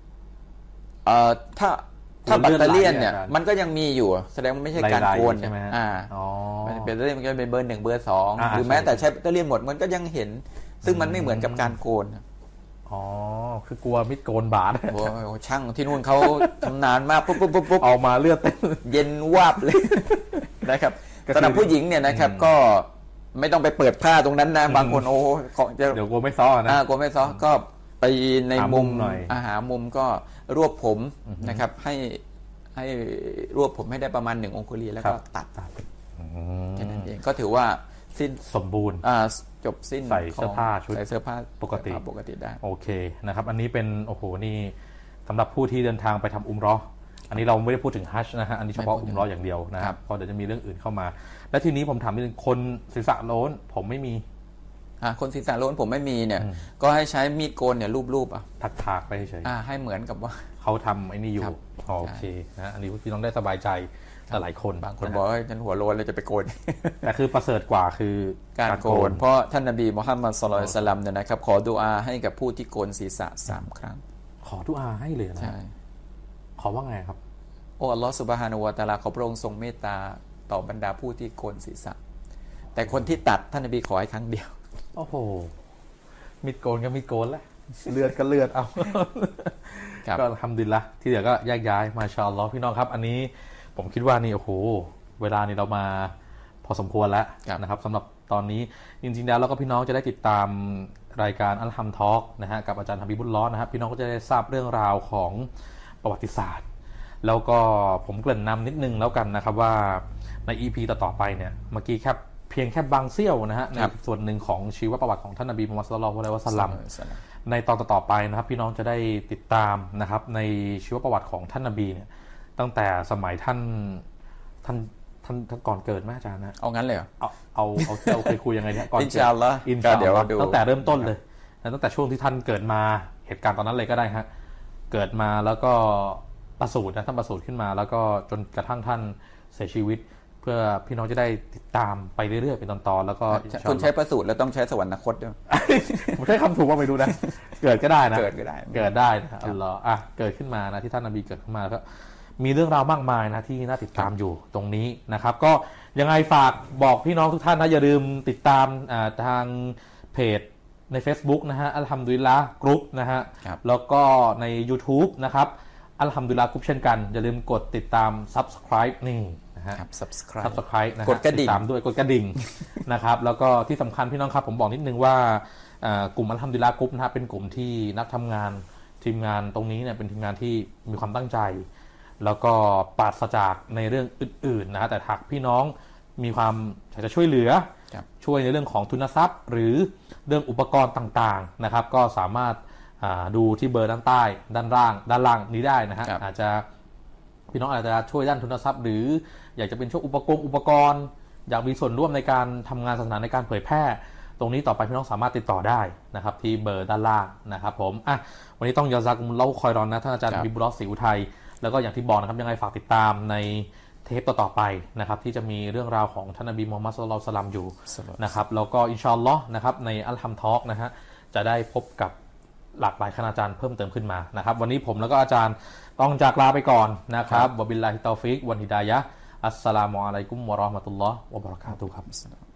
ถ้าแบตเตอรี่เนี่ยมันก็ยังมีอยู่แสดงว่าไม่ใช่การโกนใช่ไหมแบตเตอรี่มันก็เป็นเบอร์1เบอร์2หรือแม้แต่ใช้แบตเตอรี่หมดมันก็ยังเห็นซึ่งมันไม่เหมือนกับการโกนคือกลัวมิดโกนบาดโอ้ช่างที่นู่นเขาชำนาญมากปุ๊บเอามาเลือดเต้นเย็นวาบเลยนะครับสำหรับผู้หญิงเนี่ยนะครับก็ไม่ต้องไปเปิดผ้าตรงนั้นนะบางคนเดี๋ยวกลัวไม่ซ้อนะกลัวไม่ซ้อก็ไปในมุมหน่อยหามุมก็รวบผมนะครับให้รวบผมให้ได้ประมาณ1 องคุลีแล้วก็ตัดแค่นั้นเองก็ถือว่าสิ้นสมบูรณ์จบสิ้นใส่เสื้อผ้าชุดใส่เสื้อผ้าปกติได้โอเคนะครับอันนี้เป็นนี่สำหรับผู้ที่เดินทางไปทำอุมเราะห์อันนี้เราไม่ได้พูดถึงฮัจญ์นะฮะอันนี้เฉพาะอุมเราะห์อย่างเดียวนะครับเพราะเดี๋ยวจะมีเรื่องอื่นเข้ามาและทีนี้ผมถามนิดนึงคนศีรษะโล้นผมไม่มีคนศีรษะโล้นผมไม่มีเนี่ยก็ให้ใช้มีดโกนเนี่ยรูปถากไปเฉยให้เหมือนกับว่าเขาทำไอ้นี่อยู่โอเคนะอันนี้พี่น้องได้สบายใจหลายคนบางคนบอกว่าฉันหัวโล้นเลยจะไปโกนแต่คือประเสริฐกว่าคือการโกนเพราะท่านนบีมุฮัมมัดศ็อลลัลลอฮุอะลัยฮิวะซัลลัมเนี่ยนะครับขอดุอาให้กับผู้ที่โกนศีรษะ3 ครั้งขอดุอาให้เลยนะขอว่าไงครับอัลลอฮฺซุบฮานะฮูวะตะอาลาขอพระองค์ทรงเมตตาต่อบรรดาผู้ที่โกนศีรษะแต่คนที่ตัดท่านนบีขอให้ครั้งเดียวโอ้โหมิดโกนก็มิดโกนแหละเลือดก็เลือดเอาก็อัลฮัมดุลิลละห์ที่เหลือก็แยกย้ายมาชาอัลลอฮ์พี่น้องครับอันนี้ผมคิดว่านี่โอ้โหเวลานี้เรามาพอสมควรแล้วนะครับสำหรับตอนนี้จริงๆแล้วเราก็พี่น้องจะได้ติดตามรายการอัลฮัมทอล์กนะฮะกับอาจารย์ฮะบิบุลลอฮ์นะครับพี่น้องก็จะได้ทราบเรื่องราวของประวัติศาสตร์แล้วก็ผมเกริ่นนำนิดนึงแล้วกันนะครับว่าใน EP ต่อๆไปเนี่ยเมื่อกี้เพียงแค่บางเสี้ยวนะฮะในส่วนหนึ่งของชีวประวัติของท่านนบีมุฮัมมัดศ็อลลัลลอฮุอะลัยฮิวะซัลลัมในตอนต่อๆไปนะครับพี่น้องจะได้ติดตามนะครับในชีวประวัติของท่านนบีเนี่ยตั้งแต่สมัยท่านก่อนเกิดแม่อาจารย์นะเอางั้นเลยเหรอเอาเคยคุยยังไงเนี่ยก่อนอินชาอัลลอฮ์เดี๋ยวตั้งแต่เริ่มต้นเลยตั้งแต่ช่วงที่ท่านเกิดมาเหตุการณ์ตอนนั้นเลยก็ได้ฮะเกิดมาแล้วก็ประสูตินะท่านประสูติขึ้นมาแล้วก็จนกระทั่งท่านเสียชีวิตเพื่อพี่น้องจะได้ติดตามไปเรื่อยๆเป็นตอนๆแล้วก็คุณใช้ประสูติแล้วต้องใช้สวรรคตด้วยผมใช้คำถูกว่าไม่รู้นะเกิดก็ได้นะเกิดก็ได้นะอัลลอฮ์เกิดขึ้นมานะที่ท่านนบีเกิดขึ้นมาแล้วก็มีเรื่องราวมากมายนะที่น่าติดตามอยู่ตรงนี้นะครับก็ยังไงฝากบอกพี่น้องทุกท่านนะอย่าลืมติดตามทางเพจใน Facebook นะฮะอัลฮัมดุลิลละห์กรุ๊ปนะฮะแล้วก็ใน YouTube นะครับอัลฮัมดุลิลละห์กรุ๊ปเช่นกันอย่าลืมกดติดตาม Subscribe นี่นะฮะ Subscribe นะฮะกดกระดิ่งตามด้วยกดกระดิ่งนะครับแล้วก็ที่สำคัญพี่น้องครับผมบอกนิดนึงว่ากลุ่มอัลฮัมดุลิลละห์กรุ๊ปนะฮะเป็นกลุ่มที่นักทำงานทีมงานตรงนี้เนี่ยเป็นทีมงานที่มีความตั้งใจแล้วก็ปราศจากในเรื่องอื่นๆนะฮะแต่หากพี่น้องมีความอยากจะช่วยเหลือช่วยในเรื่องของทุนทรัพย์หรือเรื่องอุปกรณ์ต่างๆนะครับก็สามารถดูที่เบอร์ด้านใต้ด้านล่างนี้ได้นะฮะอาจจะพี่น้องอาจจะช่วยด้านทุนทรัพย์หรืออยากจะเป็นช่วยอุปกรณ์อยากมีส่วนร่วมในการทำงานศาสนาในการเผยแพร่ตรงนี้ต่อไปพี่น้องสามารถติดต่อได้นะครับที่เบอร์ด้านล่างนะครับผมวันนี้ต้องยาซักมุลลอฮ์คอยรอนนะท่านอาจารย์บิบุรอศรีอุทัยแล้วก็อย่างที่บอกนะครับยังไงฝากติดตามในเทปต่อไปนะครับที่จะมีเรื่องราวของท่านนบีมูฮัมมัดศ็อลลัลลอฮุอะลัยฮิวะซัลลัมอยู่นะครับแล้วก็อินชาอัลลอฮ์นะครับในอัลฮัมทอล์กนะฮะจะได้พบกับหลากหลายคณาจารย์เพิ่มเติมขึ้นมานะครับวันนี้ผมแล้วก็อาจารย์ต้องจากลาไปก่อนนะครับวะบิลลาฮิตตอฟิกวันฮิดายะฮ์อัสสลามุอะลัยกุมวะเราะห์มะตุลลอฮ์วะบะเราะกาตุฮ์ครับ